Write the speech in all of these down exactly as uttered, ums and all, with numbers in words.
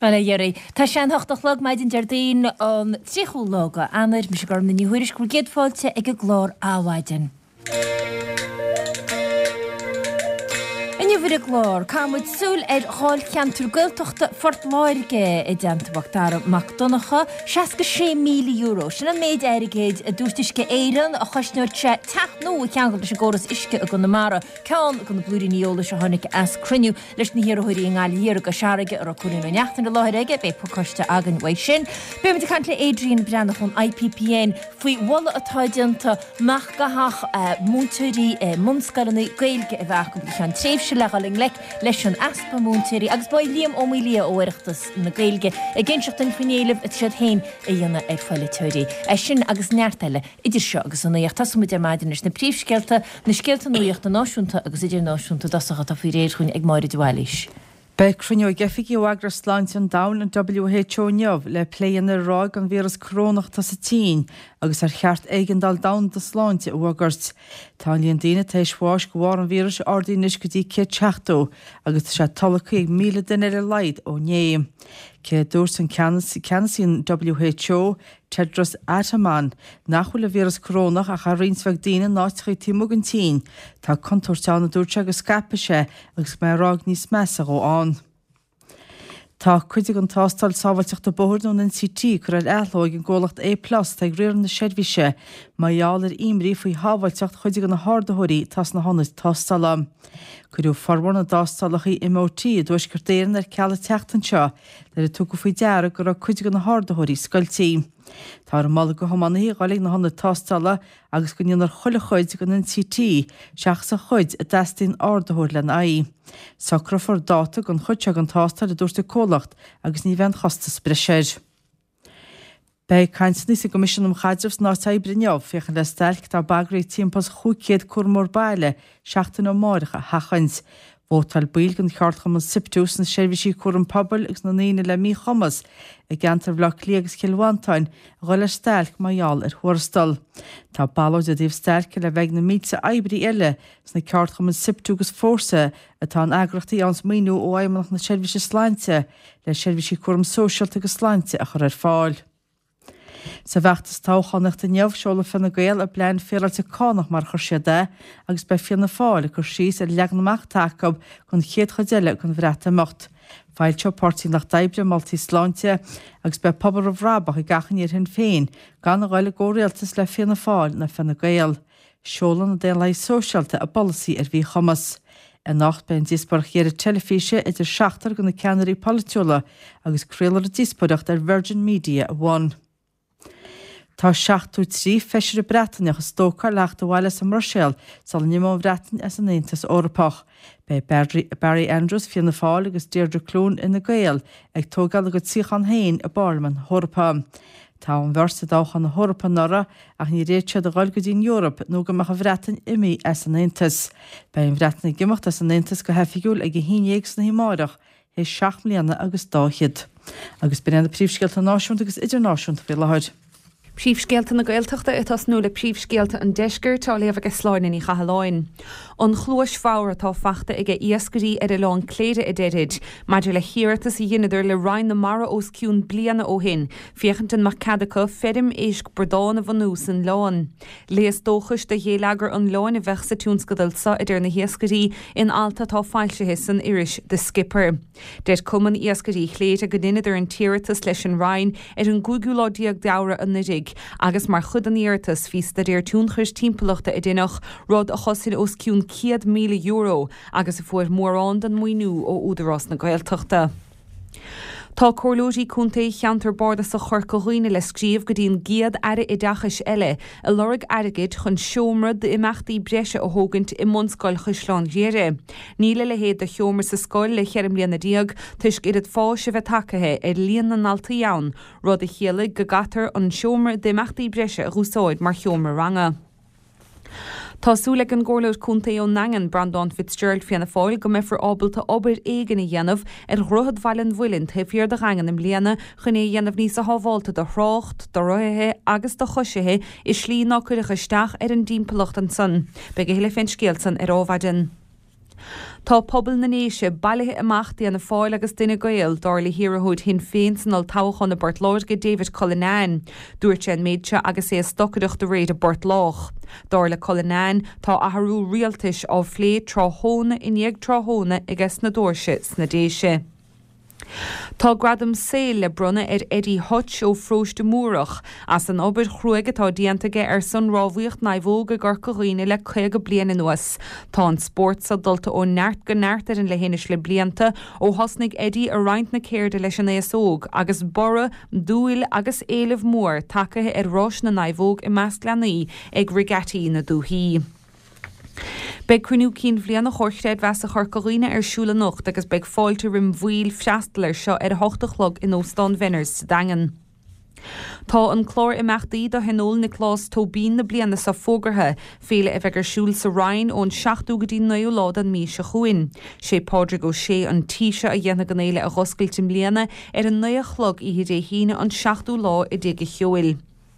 Well Jerry, tá sean hochtachlog maidin jardín an tríchúlóga anir mis gorm na níhuiris go géadfáilte ag go glór áhaidin. Inniuhuiir glór, cámid súl ar cháil ceantar gultochta fort láirige i deantabhachttar Macdonacha, seaca sé míle euro. Sin an méid airigéid a dúirtisce éireann a chosnúir se teach nó a ceangal se góras isce a go na mara, ceann go na blúirí níola se tháinig as cruniú leis na hiarthúirí an gáil híar go seaige ar a cúrin ó neachtain na láthirige, bé pocoiste agan bhaid sin. Bé me de cantla Adrian Brandach chun I P P N faoi walla atá dianta machgathach múntúirí mumscalanna gailge a bheith go bhí an tréimhse legaling lec leis an aspa múntúirí agus ba líam ómília ó oireachtas na gailge a ginseachtain finéileh a siad hain a dhéanana ag foiile tuirí. A sin agus neartile idir seo agus an nuíocht tasú idir maidin is na príomhscealta na scealta nuíocht na náisiúnta agus idir náisiúnta dasachata faoi réir chuin ag máirí dúáilís. Be crunio gefigi o agra sláint an dawn an W H O neamh le pléan ar ráig an víras crónachta sa tín agus ar cheart eigendal dawn da sláinte o agart. Tá líon daine téis bháis go bhar an víras ordínis go dtí cé teachtó agus sé talacha ag míle den ar a leid ó néim. Cé dúr san ceanasín W H O Tedros Adhanom nachhfuil a víras crónach a cha rinsfeag daine náitchaí tímúgan tín tá contúirteánna dúirte agus scapaise agus mé rág níos measa ó an. Tá chuidig an tástal sábhailteach do bóthirnún in C T chur ar eathlóig an ggólacht A plus ag riar na seirbhíse maiall ar imrí faoi hábhailteach chuidig an na hádathirí tas na honnaid tástallam. Cuireadh forbar na dástalachaí M O T a dúis gur déireann ar cealla teachtanseo dar a tú go faoi deara gur a chuidig an na hádathirí scoiltí. Tá ar mala go thománaí gáigh na honna tástalala agus go níonar chuile chuid gan an C T seach sa chuid a deistín ádathir len aí. Sacra for dáta gan chuidse an tástal a dúirta cólacht agus ní bhean chostas breisiir. Bei cainsaní sa gomission am chaidirhs ná tá brineamh féchan le stelc tá bagraí timpas chucéad curmór baile seachtain ó máiricha hachans. Bótal bíl gan cheartcham an siptús na seirbhísí cuaran pobl agus na naoine le mí chomas i gceantar bhlach líagus cilhhaintáin a ghoil ar stelc maiall ar thuarstal. Tá bailóid a dtíobh stelce le bheith na mísa eibrí eile sna ceartcham an siptúgus fórsa atá an agrachtaí ans míú ó aimimech na seirbhísí sláinte le seirbhísí cuaram sóisialta agus sláinte a chur ar fáil. Sa bheachtas táchanácht a neamh seola fanna gael a blein féralte cánach mar chur siad agus be fianna fáil a chur síos a leagnamach tacob chun chéad chodeile chun bhreata mocht. Fáilte pártí nach daibre maltí sláinte agus be pobal a bhrábach i gachan ar hin féin gan a gáile góréaltas le fianna fáil na fanna gael. Seolan a déan lei sóisialta a bolsaí ar bhí chomas. A nacht ben díspar chéir a telefíse idir seachtar go na ceanirí politúla agus créalar a díspadacht ar Virgin Media a bhain. Tá seachtú trí feisir a Breataine agus tócar lecht bhhaile sa Marshall sal nimó Breataine as an Aontas Eorpach. Bei Barry Andrews fianna fáil agus Deirdre Clún ina Gael ag tógal go tíchan hain a Barman Eorpa. Tá an bhirsa dáchan na Eorpa nora ach ní réitse a gáil go dtín Eorp nó go meach a Breataine imi as an Aontas. Bei an Breataine gimocht as an Aontas go hefigiúil ag hínéag na himáireach é seach mbliana agus dáchiad. Agus ben na príomhscéalta náisiúnta agus idirnáisiúnta fé lehaid. Príomhscéalta na Gaeltachta itas nó le príomhscéalta an deisgur tá léamh agus sláin í chahaláin. An chlúis fáir atá fachta ige iascarí ar a lán cléide i deirid, maidir le hiartas i dhéanaidir le rain na mara os ciún bliana ó hin, fiochantain mac cadacha fedim éisc bredána vanús an lán. Léas dóchas de hélagar an lán i bheith sa túnscadalsa idir na hiascarí in alta tá fáilsethe san iris de skipper. Deir cuman iascarí chléide go dinaidir an tíirtas leis an rain ar an gúgúládíag dara an nidig, agus mar chud an íirtas fís de déir túnchas timpachta i dínach rud a chosin os ciún ciad míle euro agus a fuair mórrán den muoinú ó údarrás na Gaeltachta. Tá córlóidí cúnta cheantar borda sa chur go chuoine le scríomh go dtíon giad aire i dachas eile a lorg airigid chun seomrad de imachtaí breise a thógant i monscoil chuisláán géire. Níle le héad a cheomar sa scoil le cheirm líana díag tuis iad fáise bheith tacathe ar líon an alta ann, rud a chéala go gatar an seomar de imachtaí breise a rúsáid mar cheomar ranga. Tásúla an gcóirleoid cúnta ó Nangan Brandon Fitzgerald fianna fáil go mefar ábalta obair éigean i dhéanamh ar ruthad bhailean bhuileann the fior de rangan im bliana chun é dhéanamh níos a hábháilta do thrácht, do roithe agus do choisithe is slí ná cuireach isteach ar an dímpelacht an san, be go héile féin scéaltan ar ábhaidin. Tá pobl na néise bailithe amachtaí an na fáil agus duine gael dáirla hiarthúd hin féin san al táchan na Bort Láirge David Cullinane, dúirt sé an méidse agus é stocaducht de réad a Bort Lách. Dáirla Cullinane tá athrú rialtais á phlé tráthóna iníag tráthóna agus na dúirse sna déise. Tá gradam saoil le brunna ar Eddie Hutch ó Frós de Múrach as an obair chruaige tá diantaige ar san rábhaíocht naimhóga gur coghine le chuige bliana nuas. Tá an sport sa dulta ó neart go neart ar an lehéinis le blianta ó hosnig Eddie a roint na céirde leis an éasóg agus bora, dúil agus éileh mór takeithe ar rás na naimhóg i meas leanaí ag rigati na dúhíí. Beg cruinú cín bhliain na chóirteid bheas a chorcaghine ar siúla nocht agus beg fáilte rim bhuiil freastalir seo ar hochtachlog in Óstán Vinners dagan. Tá an chlór imachtaí do henol na clás tóbín na bliana sa fógartha féle a bhegur siúl sa rain ón seachtú go dtí naú lád an mí se chuin. Sé pádra go sé an tíise a dhéana gannéile a ghoscailte bliana ar an nuachlog i hé híine an seachtú lá i dtí go cheoil.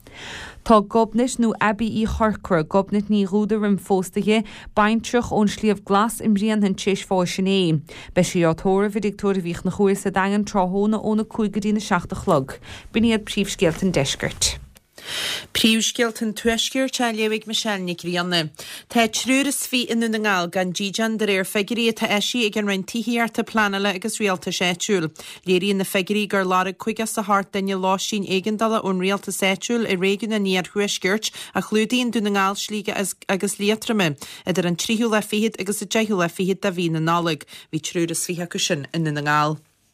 Tá gobnit nó Abbey í Chorcra gobnit ní rúda rim fóstaige baintrach ón slíomh glas im rian hen téis fá sinné. Be sé átóra vidictóra bhích na chuir sa dagan tráthóna óna cuaigedí na seachtachlog. Biniad príomhscéalt an deisgurt. Príomhscéalt an tuisceir te leabhaigh Michelnic rianna. Tá trúras fí in na ngáil gan ddíjan de réir feigurí tá eisi ag an rin tííarta planala agus rialta séitiúil. Léiríon na feigurí gur lára chuige sa hart daine láisín éigandala ón rialta séitiúil i réigeanna níar thuiscirt a chlúdaíonn dú na ngáil slíige agus líatrame, idir an tríú le fihiad agus a deithú le fihiad a bhí na nálaigh, hí trúras fithe cusin in na ngáil.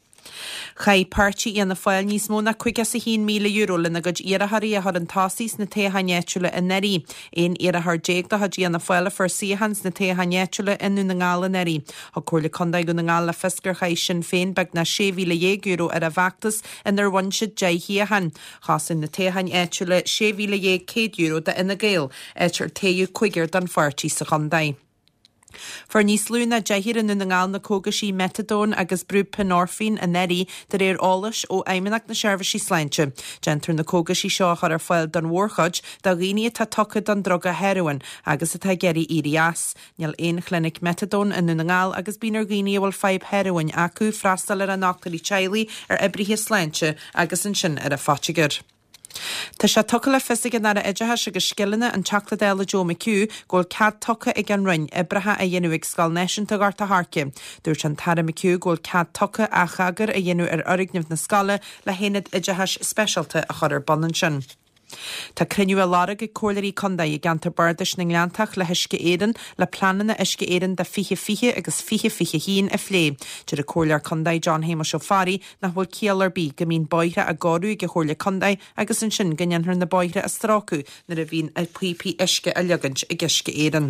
Chai pártí íana fáil níos mó na chuige sa hí míle euro lena go iarthaí a thar an tasís na téhanéitiúla in neirí. Éon iarthar déag de hadí na fáile for síhans na téhanéitiúla inú na ngála neirí. Tá cuirla condaid go na ngála fiscar chaid sin féin beg na sé mhíle euro ar a bhachtas inar bhainse deithíhan. Chasan na téhanéitiúla sé mhíle euro de ina géal éitir téú chuigir don fartí sa condaid. For níos lúna deithir in na ngáil na cógasí metadón agus brú penorfín a neirí de réir álas ó aimimeach na seirbhísí sláinte. Gentar na cógasí seo chu ar fáil don mhórchaid da riine tá tucha don droga heroin agus atá geirí írias. Níl éon chlinig metadón in na ngáil agus bínar riine bhfuil feib heroin acu freastal ar an nachtarí teilí ar ibrithe sláinte agus an sin ar a fátigur. Tá sé tucha le fisig an ar a idethe agus skillanna an teachladéile Joe McHugh ggóil cad tucha ag an rinn ibrithe a dhéanú ag scal neisiúnta garta harce. Dúirt an Tara McHugh ggóil cad tucha a chagar a dhéanú ar orignemh na scala le héad idethe specialta a chur ar banan sin. Tá criniú a lára go cóirí condaid i gantar bardais na Ngleantach le huisce éan le planana isce éan de fiche fiche agus fiche fiche hín a phlé. Dir a cóilear condaid John Hamish O'Farry nach bhfuil céalar bí go mín boithre a gáú go chóirla condaid agus an sin gannneanthar na boithre a strácu nar a bhín a puipi isce a legant i gisce éan.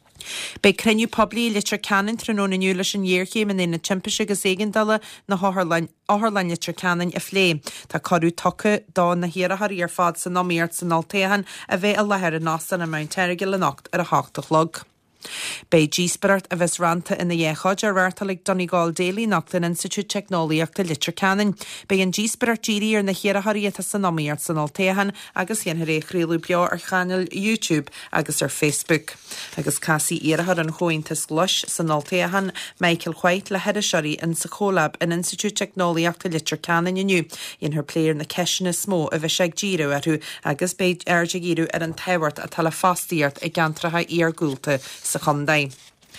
Bei creniu poblí litir canan tróna nniu leis an dhéirchéim in na timpise agus éigandala na áthirlainn litir canan a phlé. Tá carú tucha dá na hiarthar ar fád san nóíart san altéhan a bheith a lethir an násan na Mount Tergil le nacht ar a háachtalog. Bei díspeart a bheits ranta ina dhéchaid ar bhartalig Donegal Daily nach den Institute Technoliaach de litir canan. Bei an díspeart dírí ar na hiarthaíta san nóíart san altéhan agus dhéanthar réchréú beo ar channel YouTube agus ar Facebook. Agus casí iarthar an chointas gluis san altéhan Michael White le heidiseoirí in sa cholab an Institute Technoliaach de litir canan inniu. Dhéanthar pléir na ceisina smó a bheith seag díú arú agus beid airde gíú ar an tahairt a tala fástíart ag gantratha ar gúlta sa chondaid.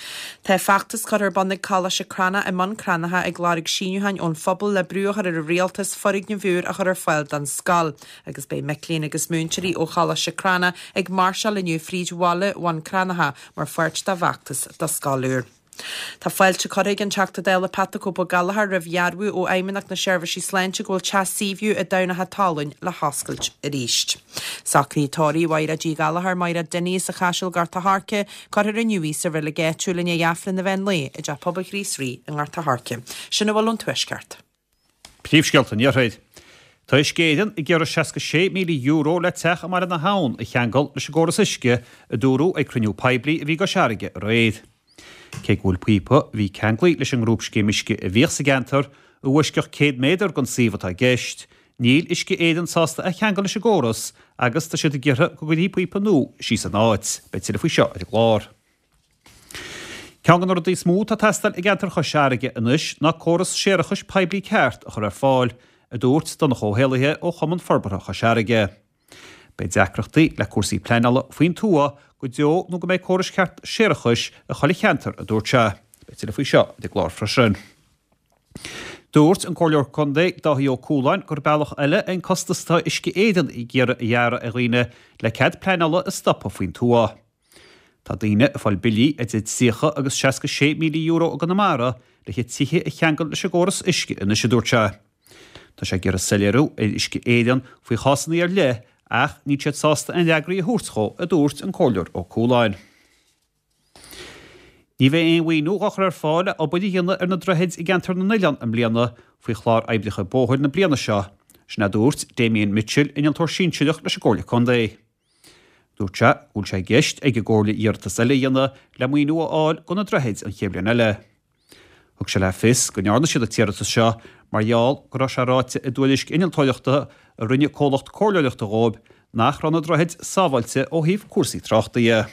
Tá feachtas chu ar bannig cala se crana i man cranatha ag glárig síniuhain ón phobal le brúchar ar a réaltas forig na bhúr a chur ar fáil dan scal. Agus bei Meclín agus múntirí ó chala se crana ag marshal inniu frídhile bhain cranatha mar fuirt da bheachtas da scalúr. Tá fáilte choraigh an teachta déile patacópa galahar ra bhearú ó aimimeach na seirbhísí sláinte ggóil teasíomhú a dánathe talún le hascailt a ríist. Sacrítóirí bhair a dí galahar mar a duine sa chaisiil garta harce chuir a nniuí sa bhfuil géitúla na dheaflan na bhain lé i d poblbal rísrí an garta harce. Sinna bhfuil an tuisceart. Príomhscéalt an iarthaid. Tá is céidean i gcear seiasca sé míle euro le teach mar na hán i cheangal leis góras isce a dúró ag cruniú peblií a bhí go seaige réad. Cé ghfuil puipa bhí ceanglaí leis an grúpscé misce a bhíoh sa gentar a bhuiisceach céad méadar gon síomhatá gceist. Níl isce éan sásta a cheangal leis a góras agus tá siad a ggheartha go go dtí puipa nó sí san áit, beit si a faoi seo a glár. Ceangan ar dí smú a testal i gentar choseige inis na choras séirechas peblií ceart a chur ar fáil a dúirt don na chóhéalathe ó chuman forbara choseige. Bei deacreachtaí le cuasaí pleanala faoin túa go deo nó go méid choras ceart séirechas a chola cheantar a dúirte. Beit le faoi seo de glár freisin. Dúirt an choleor condé dáhí ó cúláin gur bealach eile an costastá isci éan i ggéire a dhearra a riine le cead pleanala a stoppa faoin túa. Tá daine a fáil bilí a did sicha agus seiasca sé míle euro a ganamara le chéad tithe a cheangal le segóras isci ina sé dúirte. Tá sé gur a seléirú é isci éan faoi chasannaí ar le ach ní siad sásta an leagraí a thuúrtchó a dúirt an choleor ó cúláin. Ní bheith éon bhaoinú gachar ar fáile ó buí dhéanana ar na drohéid i gceantar na Neileán an bliana faoi chlár aiblicha bóthir na bliana seo, sna dúirt Damien Mitchell in an tóir sínseideach leis gcóla condé. Dúirte úl sé gceist ag go gcóla íartas eile dhéanana le muoinú áil go na drohéid an chéblian eile. Thug se le fis go nearna siad a tíirtas seo margheall go raibh sé ráite i dúilisc inaltáileachta a rinne cólacht cóirleachta ghóib nach ran na drohéid sábhailte ó híomh cuasaí tráchtaí.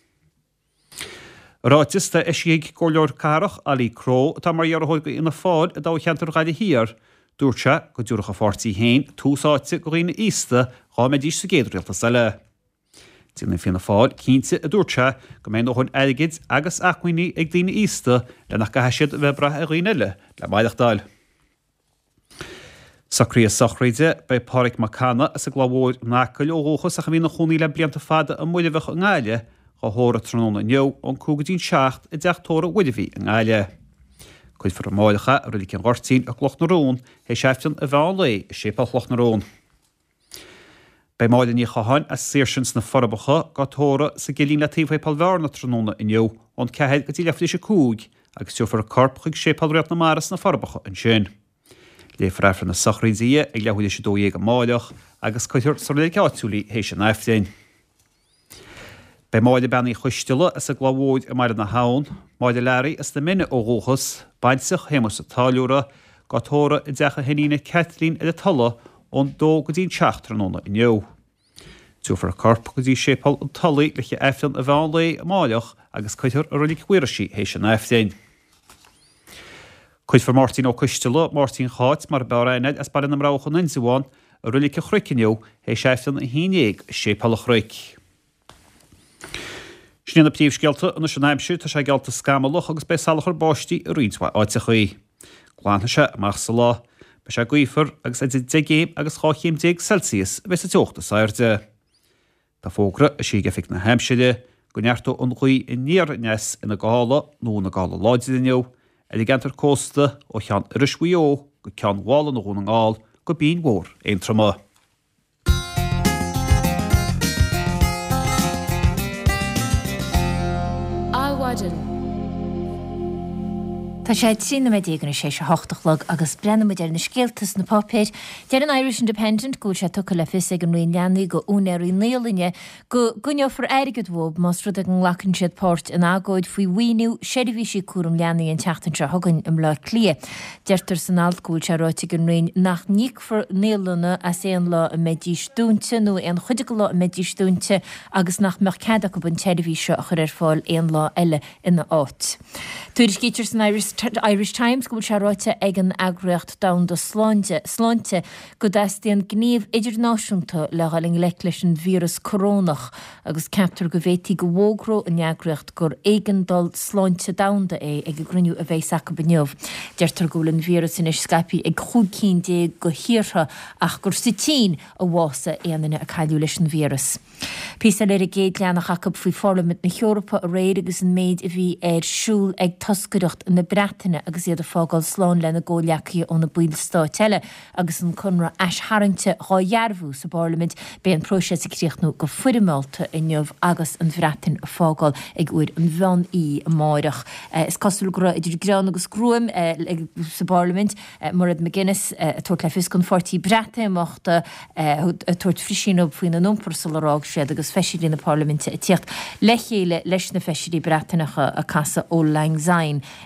Ráitista is ag cóleor carach alí cró tá mar dhearthóid go ina fád a dá cheantar gaile híar, dúirte go dúracha fáirtaí héin túsáite go riine ísta gá me dís sa géadréaltas eile. Tína fina fád cínte a dúirte go mé nóhain aigeid agus acuoine ag daoine ísta le nach gaheisiad bheith brathe a riine eile le maiideachtáil. Sacrí a sochraide bei Pádraig Macana is a glábhóid nácail ó róchas a go bhína chunaí le blianta fada a muileheh an gáile go thóra tróna neo an cúgadín seacht i d deachtóra uidehí an gáile. Cuid for máidecha a ruí cin ghortíín a chloch na rún é seiftan a bheán lé i sépa chloch na rún. Bei máidir ní chaáin a séirsins na forbacha go tóra sa gilín le tíomh palbhar na tróna inniu an cehéid go tí leflí sé cúg agus teofar a corp chuig sépalréat na maras na forbacha an sin. Le freifran na sochraidí ag lehuiide sé dóhéag a máideach agus chuidir sa le ceáitiúlaí hééis an éiftein. Bei máide bennaí chuisteile is a glábhóid a mar na hán, máide leirí is na mine ó róchas, baintach hémas a táúra go tóra i d decha henína Kathleen i de talla ón dó go dtín teachtarnóna inniu. Túfar a corp go dtí sépal an talaí le che éiftein a bheán lé a máideach agus chuidir a rulig cuirisí hééis an éiftein. Cuid for Martin ó cuisteile Martin cháit mar beráineid as bar in amráchan insaháin a rulig a chruiciniu hééis éiftein a hínéag sépal a chruic. Sníanana príomhscealta an sin aimsú tá sé gealta scamalach agus be salachar báistí a rionsha áite chuí. Gláantha se amach sa lá, be sé gaoifar agus é dégéim agus cháchéim déag Celsius a bheits a teochta sairde. Tá fógra a sí gefic na heimsiide, go neartó an chuí i níor nes ina gála nó na gála láidirniu, a dí gentar cósta ó chean irishuió go cean bhála na gún an gáil go bíon mór éon trama. Tá sé trína me déganna sé se hochtachlog agus brenn me na scéaltas na popéir. Dear an Irish Independent go se tu le fis ag an nuon leannaí go únéirí nélinne go gunneo for airigad bhób más rud ag an lachan siad páirt an agóid faoi wiú séidirhí sí cuam leannaí an teachtain se thugann im le clia. Deirtar san altgúil se ráite an nuon nach níic for nélanna a sé an lá a medís dúnte nó an chuide go lá a medís dúnte agus nach meach ceada go bun séidirhí se a chur ar fáil éon lá eile ina áit. Tuaidir cítear san Irish Irish Times go se ráite ag an agreacht da do sláinte sláinte go dastíon gníomh idirnáisiúnta le gáling le leis an vírus corónach agus ceaptar go bhétí go bhógró an agreacht gur éigandal sláinte damda é ag go gruniú a bheith sac baniuh. Deirtar golan vírus in is scapi ag chuúd cín dé go hiirtha ach gur sitín a bhása éanana a caiú leis an vírus. Písa le a géad leannach acab faoi Parliament na Eorpa a réir agus an méid a bhí ar siúl ag toscaireacht na Breataine agus iad a fágáil sláán lena ggóleachaí ó na buil státeile agus an chunra eisharinte ráhearmhú sa Parliament be an próise críochnú go fuidimáilta in neamh agus an bhreatain a fágáil ag uair an bhean í a máireach. Is cosúil gra idir grán agus grúim sa Parliament Murad McGuinness a tuairt le fis gon fortí Breataine mochta a tuairt frisín ó faoin an umpar salarrág siad agus feisirí na Parliamente a tíocht le chéile leis na feisirí Breatainacha a casa ó Lang Syne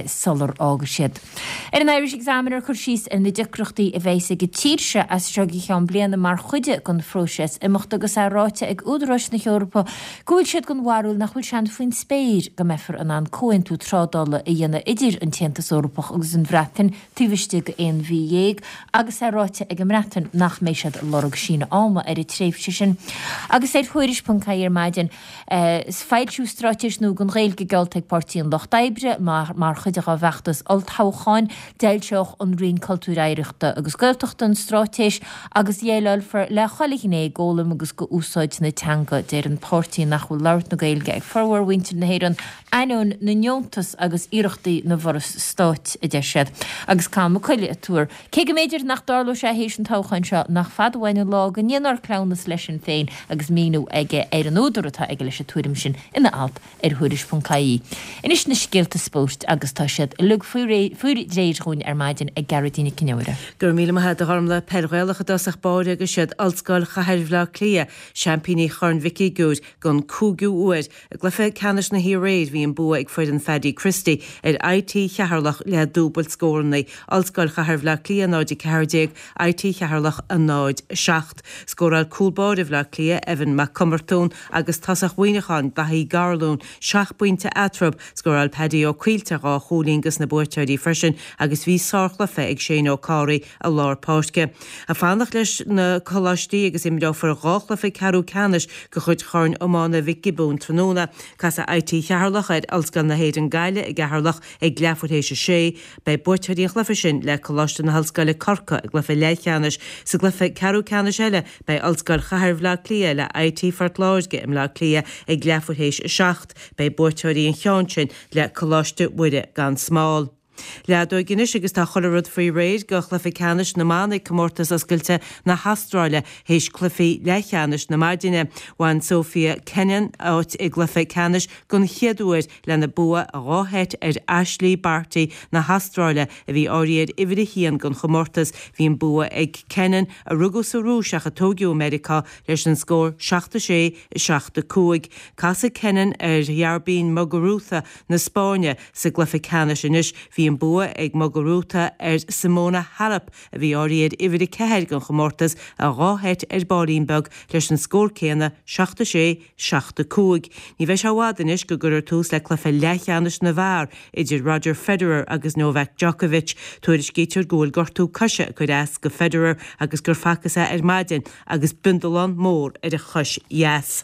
solar agus siad. Ar an Irish Examiner chuir síos in na dicrochtaí a bheits go tíirse as seogaí cheann bliana mar chuide gon fróises imecht agus a ráite ag údrais na Eorpa gúil siad gon warúil nach chuil sean faoin spéir go mefar an an cóintú trádála i dhéana idir an tientas Eorpach agus an bhreatain tíbhaiste go éon bhí dhéag agus a ráite ag an bhreatain nach méisiad lorg sína áma ar i tréimhse sin. Agus é chuiris puncair maidin is feilsiú stráitis nó gon réil go geilteag partíon Loch Daibre mar mar chuide a bheachtas oltácháin deilseoch an rion cultúréireachta agus geilteachta an stráitis agus dhéile for le choligné ggólam agus go úsáid na teanga déir an pártíí nach bhfuil leirt na gailge ag forhar winter na héan ainún na neontas agus iirechtaí na bhoras stáit a de siad. Agus cá mo chuile a túr. Cé go méidir nach darló sé hééis an táchain seo nach fadhhaine lá go níonar clownas leis an féin agus míú aige ar an údúirtá aige leis a túrim sin ina alt ar thuiris puncaí. Inis na scéalta spórt agus tá siad lug fuirí réirún ar maidin ag Gardaína Cineoire. Gur míle a head a harmla perghilach a dasach báide agus siad altscoil chaheirhla clia champíní chorn Vicky Good gon cúgiú uair a glyfa canis na hí réid hí an bua ag fuid an Fedi Christie ar I T cheharlach le dúbal scórnaí altscoil chaheirhla clia náid i cehardéag I T cheharlach a náid seacht. Scóráil cúlbáid le clia Evan McCumbertón agus tasach bhuiinechan dahí garlún seach buinte atrab scóráil pedi ó cuilte á cholíngus na buirteidí freisin agus bhí sárchlafa ag sé ó cáirí a lár páisce. A fannach leis na choláistí agus im dá for gáchlafa carú canis go chuid chorn ómána Vicky Bún tróna cas a I T cheharlach id alsgan na héad an gaile ag geharlach ag gleafurhéise sé bei buirteidí chhlafa sin le choláiste na halscoile corca ag glyfa leithcanis sa glyfa carú canis eile bei alscoil chaheirhla clia le I T fartláisge im le clia ag gleafurhéis seacht bei buirteidí an cheann sin le choláiste buide gan smáil. Leadú giniis agus tá cholarrud faoi réid go chlufi canis na mánaigh commórtas oscailte na Hastráile héis clufií leithcheanis na maidine bhain Sophia Kennan áit i glufi canis gon chiadúir le na bua a ráheit ar Ashley Barty na Hastráile a bhí áiríad ihir hían gon chomórtas hín bua ag Kennan a rugus a rúseach a Tógiú America leis an scór seachta sé seachta cúig. Casa Kennan ar Yarbín Muguruza na Spáine sa glufi canis inis hí an bua ag Muguruza ar Simona Halep a bhí áiríad ihir ceir gon chomórtas a ráheit ar Bálínbeg leis an scór céanna seachta sé seachta cúig. Ní bheith se bhádanis go gur tús le clufa leithcheanis na bhar idir Roger Federer agus Novak Djokovic tuairis géitear ggóil gortú cosise chuid as go Federer agus gur facasa ar maidin agus bundalán mór ar a chus yes.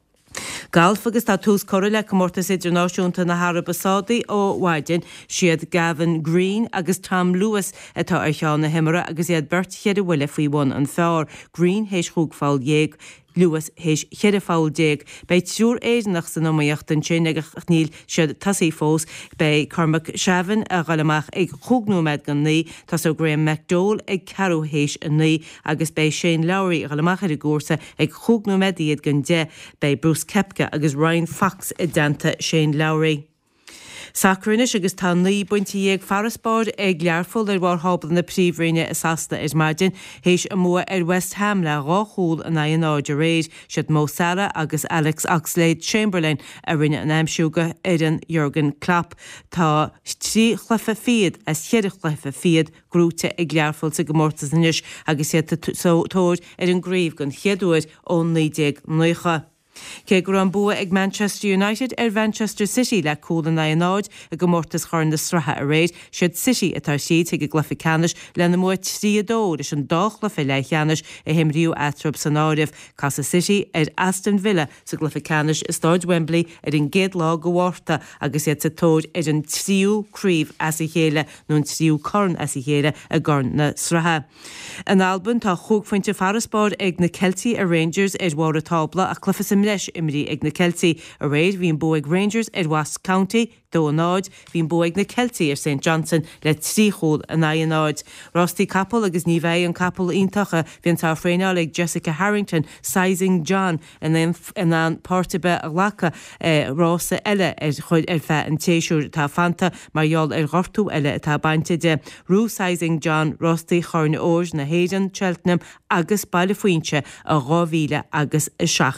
Galf agus tá tús choir le commórtas idirnáisiúnta na Harab Sádaí ó Bhaidin siad Gavin Green agus Tom Lewis atá ar cheann na himara agus iad bert chead a bhfuile faoi bhain an fearr. Green héis chúgfáil dhéag Lewis héis chead a fáil déag. Bei túr éidirnach san nóíochttan sin ag níl siad tasí fós bei Cormac Sevan a ghalamach ag chúgnúméid gan ní tas ó Graham McDowell ag carú héis a ní agus bei Shane Lowry a ghalamach ar a gúrsa ag chúgnúméid iad gan de bei Bruce Kepka agus Ryan Fox i danta Shane Lowry. Sacranis agus tá ní buintí ag farraspáid ag learfol ar bhar hábal na príomhréine is asasta is maidin héis a mua ar West Ham le ráthúil a naon áid a réid siad Mo Salah agus Alex Oxlade-Chamberlain a rinne an aimsúga ar an Jurgen Klopp. Tá trí chlufa fiad as chead chlufa fiad grúte ag learfol sa gomórtas inis agus iad tóir ar an gríomh gon cheadúir ón nídéag nucha. Cé gur an bua ag Manchester United ar Manchester City le cóla na náid a go mórtas chorn na stratha a réid siad City atá siad ag glufa canis le na mua trí dóir is an dáchla fé le cheanis a himriú atrab san áirih Casa City ar Aston Villa sa glufa canis is stáid Wembley ar an géad lá go bhharrta agus iad sa tóid ar an tríú críomh as i chéile nó an tríú corn as i chéile a gorn na stratha. An Alban tá chúgfointe farraspáid ag na Celtic a Rangers ar bhhar a tábla a clufa sa leis imrí ag na Celtic a réid hín bó ag Rangers ar West County dó a náid hín bó ag na Celtic ar Saint Johnson le tríchód a na a náid. Rostí Capel agus ní bheith an Capel iontacha bhíon tá fréineáil ag Jessica Harrington, Sizing John in an Portabe a lacha rása eile ar chuid ar fe an téisiúr tá fanta margheall ar ghortú eile atá bainte de Rú Sizing John Rostí chorn óir na Hayden Cheltenham agus bailile faointe a ráhíle agus seachtdéag.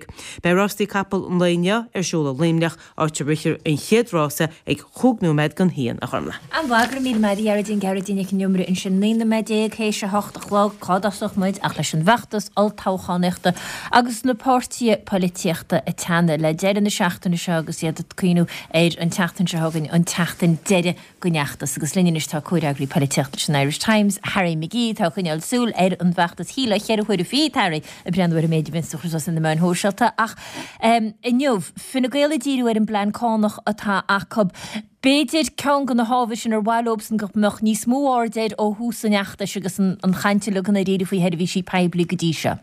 Bei Rostí Capel an Léine ar siúla léimneach áte richir in chéadrása ag chugnú meid gan híon a chumla. An bhagra mí maidí ar dín garadíine numru in sin lína médéag hééis se hocht chlá cádaach muid ach leis an bheachtas altáchanéachta agus na pórtí polítíochta a tena le déan na seachtainna se agus iad cuiú éir an teachtain se hagann an teachtain deide goneachtas agus línis tá cuairagrí polítíochta sin Irish Times, Harry McGee tá chuineal súl ar an bheachtas híla chéir chuir a fí Harry a breanhar a méidir vinstachas in na main hóseilta ach um, inniuh finna gaile díú ar an blean cánach atá acob. Béidir cean go na hábhah sin ar bhilobsan go meach níos mó áirdéid ó húsaneachta agus an chainte le gan na réidir faoi heidir bhí sí peblií go dtí se.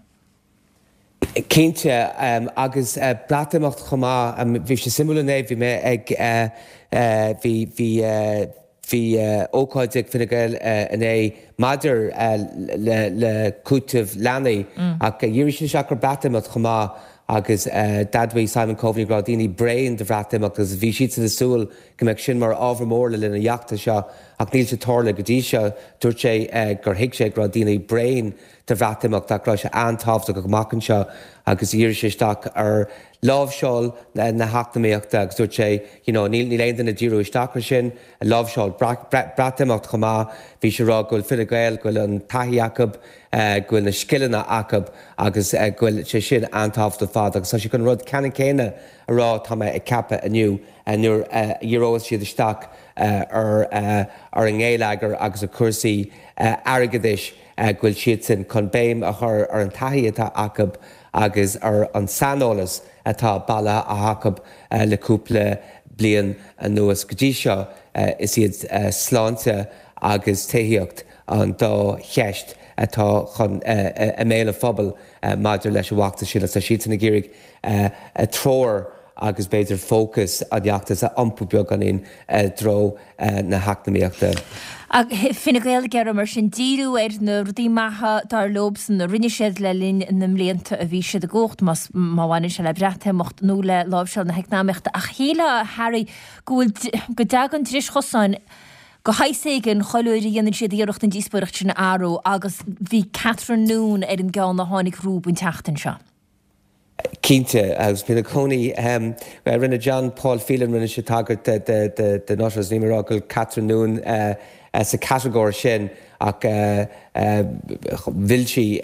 Cínte um, agus uh, blatamocht chomá um, bhí sé simúlané bhí mé ag uh, uh, bhí bhí uh, Bhí ócáideag finna gail in é maidir le le cútamh leanaí ach dhéir sin seach gur bratamach chomá agus dadhaí Simon Coveney grá daoine brain de bhratamach agus bhí siad sa súil go mbeidh sin mar ábhar mórla lena dheachta seo ach níl sé tóirla go dtí seo dúirt sé gur hiic sé grá daoine brain de bhratamach dárá sé antábhta go gomachchan seo agus dhéir sé isteach ar lábhseáil na heachtaíochta agus dúirt sé níl ní léon na ddíú isteachar sin a lábhseáil bratamach chomá bhí sé rá ghfuil fina gail ghfuil an taithí Jacob ghfuil na skillanna Jacob agus ghfuil sé sin antábhta fad agus sé chun rud ceanna céine a rá tá ag cappa aniu nuair dhearóil siad isteach ar ar an ggéileagar agus a cuasaí airgeadis ghfuil siad sin chun béim a chur ar an taithí atá Jacob agus ar an sanolalas atá balla a Jacob leúpla blian an nuas go dtí seo is iad sláinte agus taíocht an dá cheist atá chun a méle phobal maidir leis bhachtta síla sa siad na ggéirigh a tróir agus beidir fócus a dheachtas a ampu beag an in dro na heachtaíochta. Ag finna gail gear mar sin díú ar na rudí maithe dar lobsan na rinne séad le linn na mléanta a bhí siad a ggócht mas máhaine se le brete mocht nó le lábhseil na heicnámeachta ach chéile Harry go dagan tris chosáin go haiséigen choúirí dhéanaan siad dhéirecht an díosbaireacht sin áró agus bhí Catherine Noon ar an gáin na tháinig rúb an teachtain seo. Cínte agus bína coní um, rinne John Paul Phelan rinne sé tagart de náisias nímarráil Catherine Noon uh, uh, sa categóir sin ach bhil si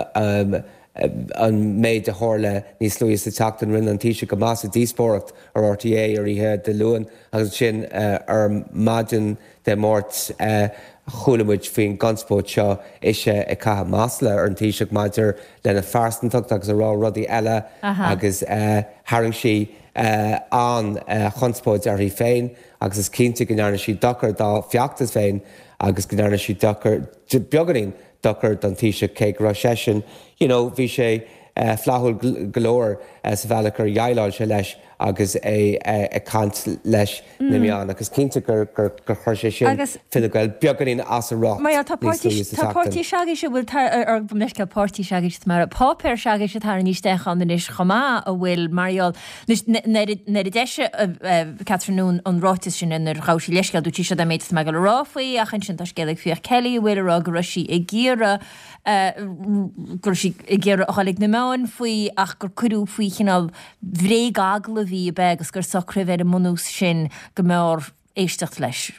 an méid de hála níos luúis sa teachtain rinne an tíise go más a díospóireacht ar R T A ar ihe de luúan agus sin uh, ar maidin de mórt uh, chulamid faoin ganspót seo isise i caithe másla ar an tíiseach maidir lena fearstantacht agus a rá rudaí eile agus haing si an chunspóid ar hí féin agus is cinnte gnearna si dochar dá feachtas féin agus gnearna si beganín dochar don tíise cé rá sesin. Bhí sé flathúil golóir sa bhealachar dheáil se leis agus é a cant leis na meán agus cinnte gur gur chuir sé sin finna gail beganín as a rá. Tápáirtí seagaí se bhfuil ar meisce pátí seagaist mar a pápéir seagaí se tar níos deán na is chomá a bhfuil Mariol na deise Catherine Noon an rátas sin in ráí leisceil dú tí se méid me go ráfaí a chan sin scéalaigh fioh Kelly bhfuil rá go raí i ggéire gur si i ggéire a chaigh na meáin faoi ach gur cuiú faoi chinál bhré agla bhí begus gur sacra bheith a mnús sin go mór éistecht leis.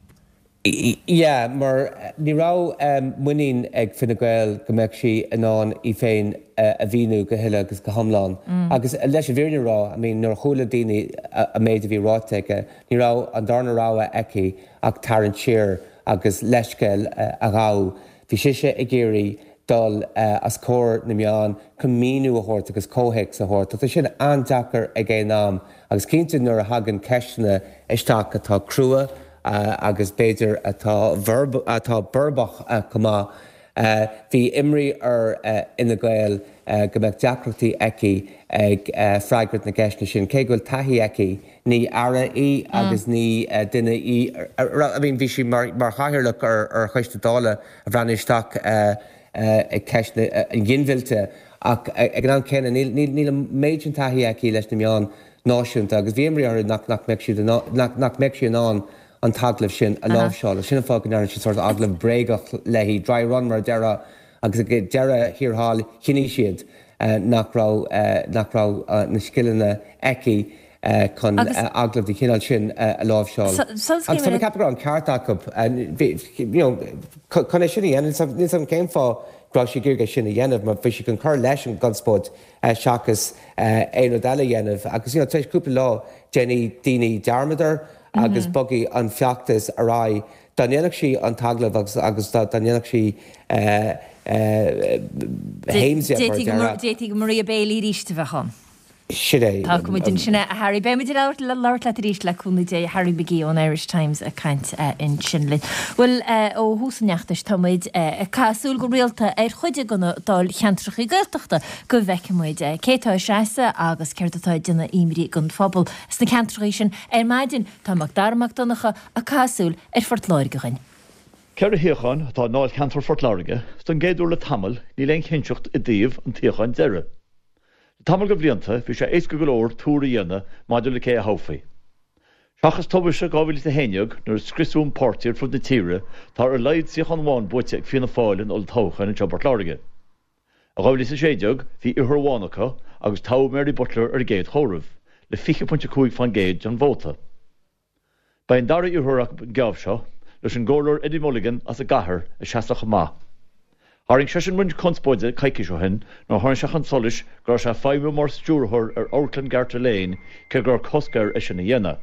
Ié, mar ní rá muín ag finna gail go mbeidh si anán í féin a bhíú go hiile agus go hamláán. Agus leis a bhíne rá, nuair chola daoine a méid a bhí ráteige, ní rá an darna ráha eici ach tarann siar agus leisceil a rá. Bhí siise i ggéirí dul uh, as cór na meán chu míú a thuirt agus cóhéic a thuirt. Tá sin andachar ag é nám agus cinnte nuair a hagann ceisna isteach atá crua uh, agus béidir atá atá burbach uh, cumá. Uh, bhí imrí ar uh, ina gail uh, go mbeidh deacrachtaí eici ag uh, freigart na ceisna sin. Cé ghfuil taithí eici ní ara í agus ní uh, duine í. I mean, bhí si mar, mar chaithirlach ar, ar chuiste dála a bhreanisteach uh, ag ceisna an ghinmhilte ach ag an céine níl méid an taithí eici leis na meán náisiúnta agus bhí imrí ar nach meic siú an an taglah sin a lábhseáil. Sinna fá go sin sort aglah bréagach lehí dry run mar deire agus deire hirháil chinní siad nach rá na skillne eki chun aglah de chinál sin a láh seáil. Agus tá cap an cartach chuna sinna dhéanamh ní sam céim fá grá sé ggéirge sinna dhéanamh mar fi an chur leis an ganspót seachas éon eile dhéanamh, agus tuéis cúpla lá déanaí daoine dearmadar agus bogaí an feachtas ará danéanach sí an taglah agus danéanach sí héimse. Détí go Maria Bailey ríiste bheitchan. Sidé. Tá go dun sinna a Harry be muidir leir le leir le ríist le cúna dé Harry Biggie on Irish Times a caiint in Sinlin. Well ó húsanneachtas táid cáúil go réalta ar chuide gona dáil cheantracha gaalteachta go bhheicemuid cétá seasa agus ceirtatá duna imrí gon fphobal s na ceantracha sin ar maidin táach darmachtánacha a cáúil ar fortláir gohain. Ceir a hiocháin tá náil cheantar fortláige, don géadú le tamil ní len chinseocht i dtíobh an tíocháin deire. Tamil go bblianta bhí sé éca go leir túra dhéanana maidir le cé a háfaí. Seachas tubaise gábhfuil a héineog nuair scrisún pórtíir fu na tíre tá ar leid sioch an bháin buite ag fianna fáilin ó tócha na jobbart láige. A gábhfuil sa séideog hí ihorhánacha agus tá Mary Butler ar géad chóramh le fiche pointe cúig fan géad John Vóta. Ba an dara ihorach geamh seo leis an ggóir Eddie Mulligan as a gahar a seaach má. Haring sé sin muint conspóide caiici seo hin nó tháinig seach an solis gur se feimime mór stúrthir ar Auckland Garta Lane ce gur coscair is sin na dhéana.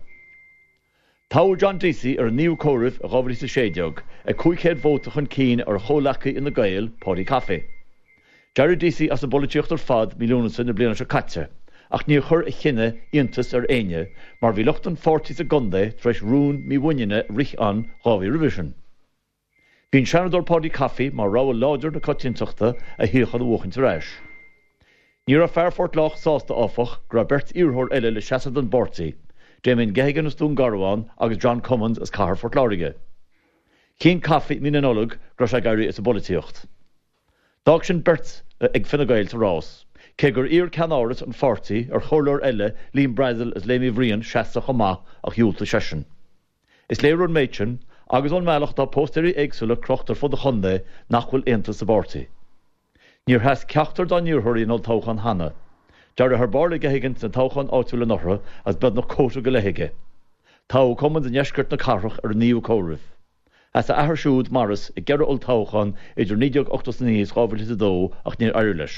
Tá John Deasy ar níú cóirih a gábhrí sa séideog a cúichéad vóta chun cín ar cholacha in na gail Páidí Cafe. Jerry Deasy as a bolíocht ar fad milliúna san na bliana se caite, ach ní chur a chinne iontas ar aine mar bhí lucht an fortí a gondé treis rún mí bhaine rich an gábhí revision. Bhín seanador Páidí Cafe mar rá láidir na cotíntachta a híochad a bhuachan taréis. Níor a fearfort lách sásta áfach gur bert íorthór eile le seaad an bortaí, déimín Gehigan as dún Garháin agus John Cummins as cahar Fort Láirige. Cín cafe mí anólag gur sé gairí is a bolitíocht. Dag sin bert ag finna gail sa rás, cé gur íor ceannáras an fortaí ar chorlór eile líon Brazil as léimi bhríon seasta chomá ach dúlta sesin. Is léirún méidsin agus an meach dá pósteirí éagsúla crochtar fud a chundé nachhfuil aontas sa bortaí. Níor heas ceachtar dá níorthirí nó tóchan hana. Dear a th barla Gehigan san tóchan áitiúla nothra as bed na cóta go leige. Tá cumann an neiscirt na carach ar níú cóirih. As a ahar siúd maras i gcearra ol tóchan idir nídeog ochtas níos gábhfuil is dó ach níor air leis.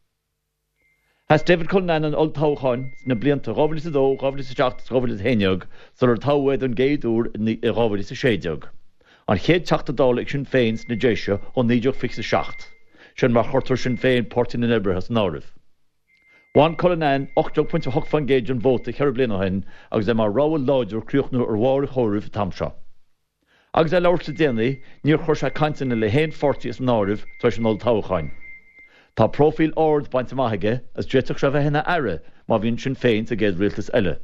Has David Cullinan ol tóchan na blianta gábhfuil is dó gábhfuil is teachtas gábhfuil is héineog sa ar táhaid an géadúr i gábhfuil is séideog. An chéad teachta dála ag sin féin na déise ó nídeog fixa seacht. Sin mar chortar sin féin pórtaí na Nebrahas an áirih. Bhain Cullinan ochtó pointe hoch fan géad an bóta cheir bliana hin agus é mar ráil láidir cruúchnú ar bháir chóirih tamseo. Agus é leir sa déanaí níor chuir se caiinteanna le héon fortí is an áirih tuais an ol tóchain. Tá profil ord baint maithige as dréiteach se bheith hena aire má bhíonn sin féin a géad rialtas eile.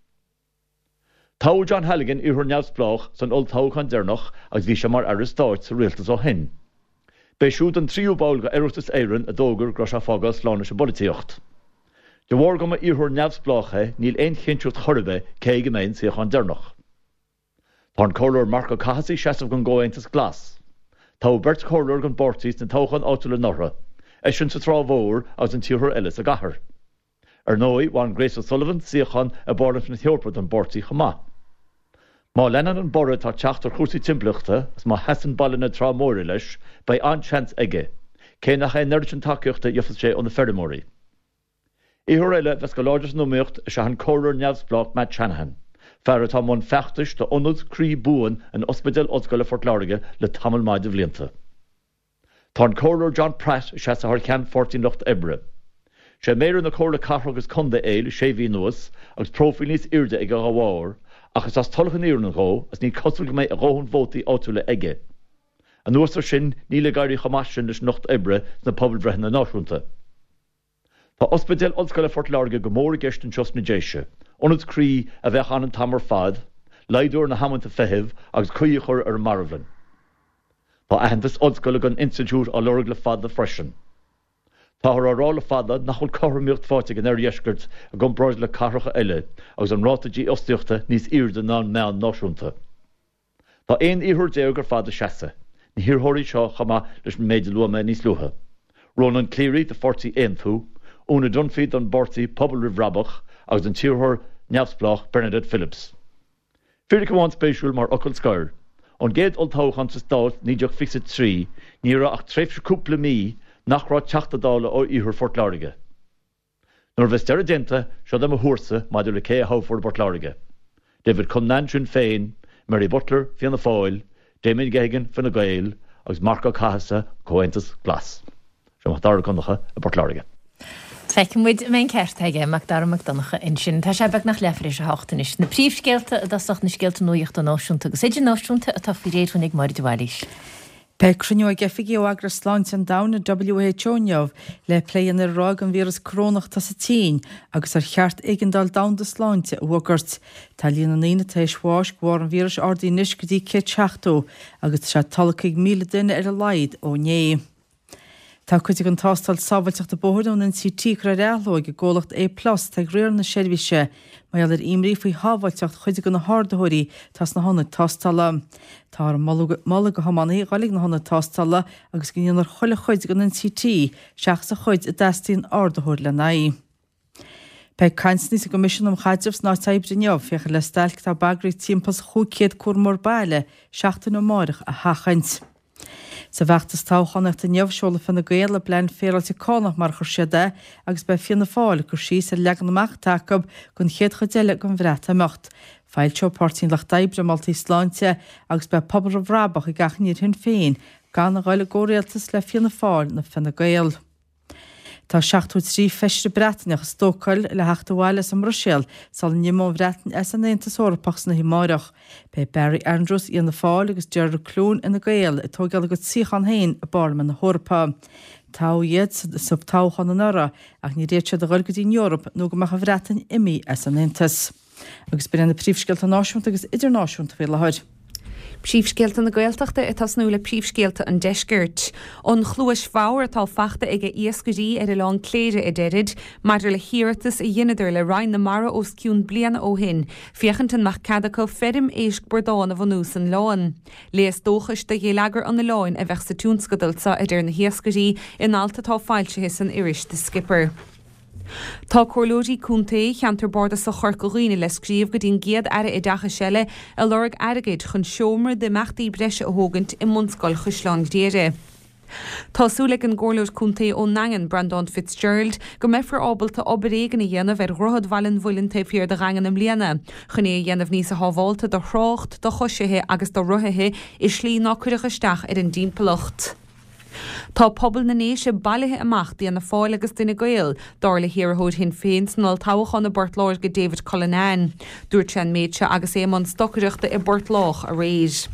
Tá John Halligan ihur neamhsplách san ol tóchan dearnach agus bhí sé mar aris stáit sa rialtas ó hin. Béisiúd an tríú báilga iireachtas éireann a dógur gur se fágal slána se bolitíocht. De bhór go ihur neamhsplácha níl éon chinseút chorbe cé geméin sa an dearnach. Tá an cóir Marco Cahasaí seaamh gon ggóhaintas glas. Tá bert cóir gon bortís na tóchan áitiúla norra, é sin sa trá bhór agus an tíorthir eile a gahar. Ar nói bhain Grace O'Sullivan siochan a bornah na Theorpad an bortaí chomá. Má lenan an borra tá teachtar chuirsaí timpplaachta as má hesan ballna trá móra leis ba anchans aige, cé nach é neirt an takeíochta dheofas sé ón na ferrimóí. Ihor eile bheits go láidir nóíocht se an cóir neamhsplách Matt Shanahan, fear atá món feachtais do ionad crí buan an ospidal Oscail Fort Láirige le tamil maidid bhlianta. Tá an cóir John Pratt se sa th cean fourteen lucht ebre. sé méar na cóla carthgus chunda éil sé bhí nuas agus profil níos irde ag a bháir agus as talchan íar an gó as ní cosúil go méid a gáhann vótaí áitiúla aige. An nuastar sin ní le gaiirí chamáisisin leis nocht ebre na pobl breithe na náisiúnta. Tá ospidéal Oscail Fort Láirge go mór gceist an seos na déise, ionad crí a bheith an tamar fad, leidúir na hamananta feitheamh agus cuíochar ar marbhann. Tá ahantas Oscail an institút á lorg le fad na freisin. Tá ar ará le fada nachhol choirmíocht fáte an ar dheisgurt a gom breid le carracha eile agus an rátaidí ostíochta níos irde ná meán náisiúnta. Tá éon íthir déag gur fada seasa, ní hirthirí seo chama leis méidir luama níos luha. Rón an cléirí de fortí éonthú, úna Dunphy don Bortí Pobl Rivrabach agus an tíorthóir neamhsplach Bernadette Phillips. Fír go bháin spéisiúil mar ocail scair. An géad oltóchan sa stáit níideach fisa trí, níra ach tréifse cúpla mí nach rá teachtadála ó íthir Fort Lauriga. Nor bheits deir dénta seo am a thuirsa maidir le cé a háfór Fort Lauriga. David Cunnan sin féin, Mary Butler fi an na fáil, Damien Gagan fi na Gael, agus Marco Cahasa Coentas Glas. Seo dar condacha a Fort Lauriga. Feicinmuid mein ceirtaige mag dar McDonacha in sin tá sé beh nach lefris a hátanis. Na príomhscéalta a dasach na scéalta nóíocht an náisiúnta agus idir náisiúnta a tá fi réadhanig mar dúhailis. Pe cruniú a gefigi ó agra sláint an dana W H O neamh le pléan ar rág an víras crónachta sa tín agus ar cheart éigindal dam de sláinte a bhagart. Tá líon an aine tééis bháis gháir an víras ordaí níos go dtí cé teachtó agus sé talaigh míle duine ar a laid ó né. Tá chuide an tástal sábhailteach a bóthún in C T cra réalóig a ggólacht A plus te réir na seirbhíse, mai ar imrí faoi hábhailteach chuide go na hádairí tas na honna tástalala. Tá mála go hamannaí gáigh na honna tástalala agus gníonar chola chuide gan in C T, seach sa chuid a deistíon ardathir le naí. Pe cainsní sa gomission am chaidirhs ná taibrinneomh fecha le stailc tá bagraí timpas chúcéad cuamór baile seachtain ó máireach a hachaint. Sa bheachtas táchannacht a neamhseola fan na Gael a blein féralte cánach mar chur siada agus be fianna fáil gur sí sa legan amach takeab gon chéad chudeile gon bhreata mecht. Fáilteo pártín lech daibre maltaí sláinte agus be pobl a bhrabach i gachanníir hin féin gan na gáile góréaltas le fianna fáil na fan na Gael. Tá seachtú trí feistre breatainach stócail le heachtaháile sam Roisial sal nimó bhreatain as an éanta sórapachs na himáireach. Pe Barry Andrews í an na fáil agus dearú clún in na Gael i tógeal go tíchan hain a barman na Hórpa. Tá iad sub táchan an ara ach ní réite a gáil go dtín Eorop nó go mecha bhreatain imi as an éantas. Agus be na príomhscéalta náisiúnta agus idirnáisiúnta fé lethir. Príomhscéalta na Gaeltachta i tasnú le príomhscéalta an deisgirt. An chluas fáir tá fachta ag iascarí ar a lán cléire i deirid, mar le hiartas i dhéanaidir le rain na mara os ciún bliana ó hin, fiochantan mach cadacha ferim éisc bordáin a bhanús an láin. Léas dóchas de dhélagar an na láin a bheith sa túnscadalsa idir na hiascarí in alta tá fáilte his an iris de skipper. Tá cóirlóidí cúntaí cheantar borda sa chorcaghine le scríomh go dtín giad ara i dacha seile a lorg agad chun seomra de meachtaí breise a thógant i munscoil chuisleán déire. Tásúla an gcóirlóid cúntaí ó Nangan Brandon Fitzgerald go mefar ábalta obarégan na dhéanamh ar rothad bhailin bhuilinn taobhfíor de gangan am líana. Chné dhéanamh níos a hábháilta do chrácht, do choisithe agus do ruthaithe i slí ná cuireachaisteach ar an dímpalocht. Tá pobl na néise bailithe amach díana na fáil agus duine Gael, dar le hiarthóid hin féin snal táhachan na Bortláir go David Cullinane. Dúirt sin méidse agus é man stocareachta i Bortlách a réis.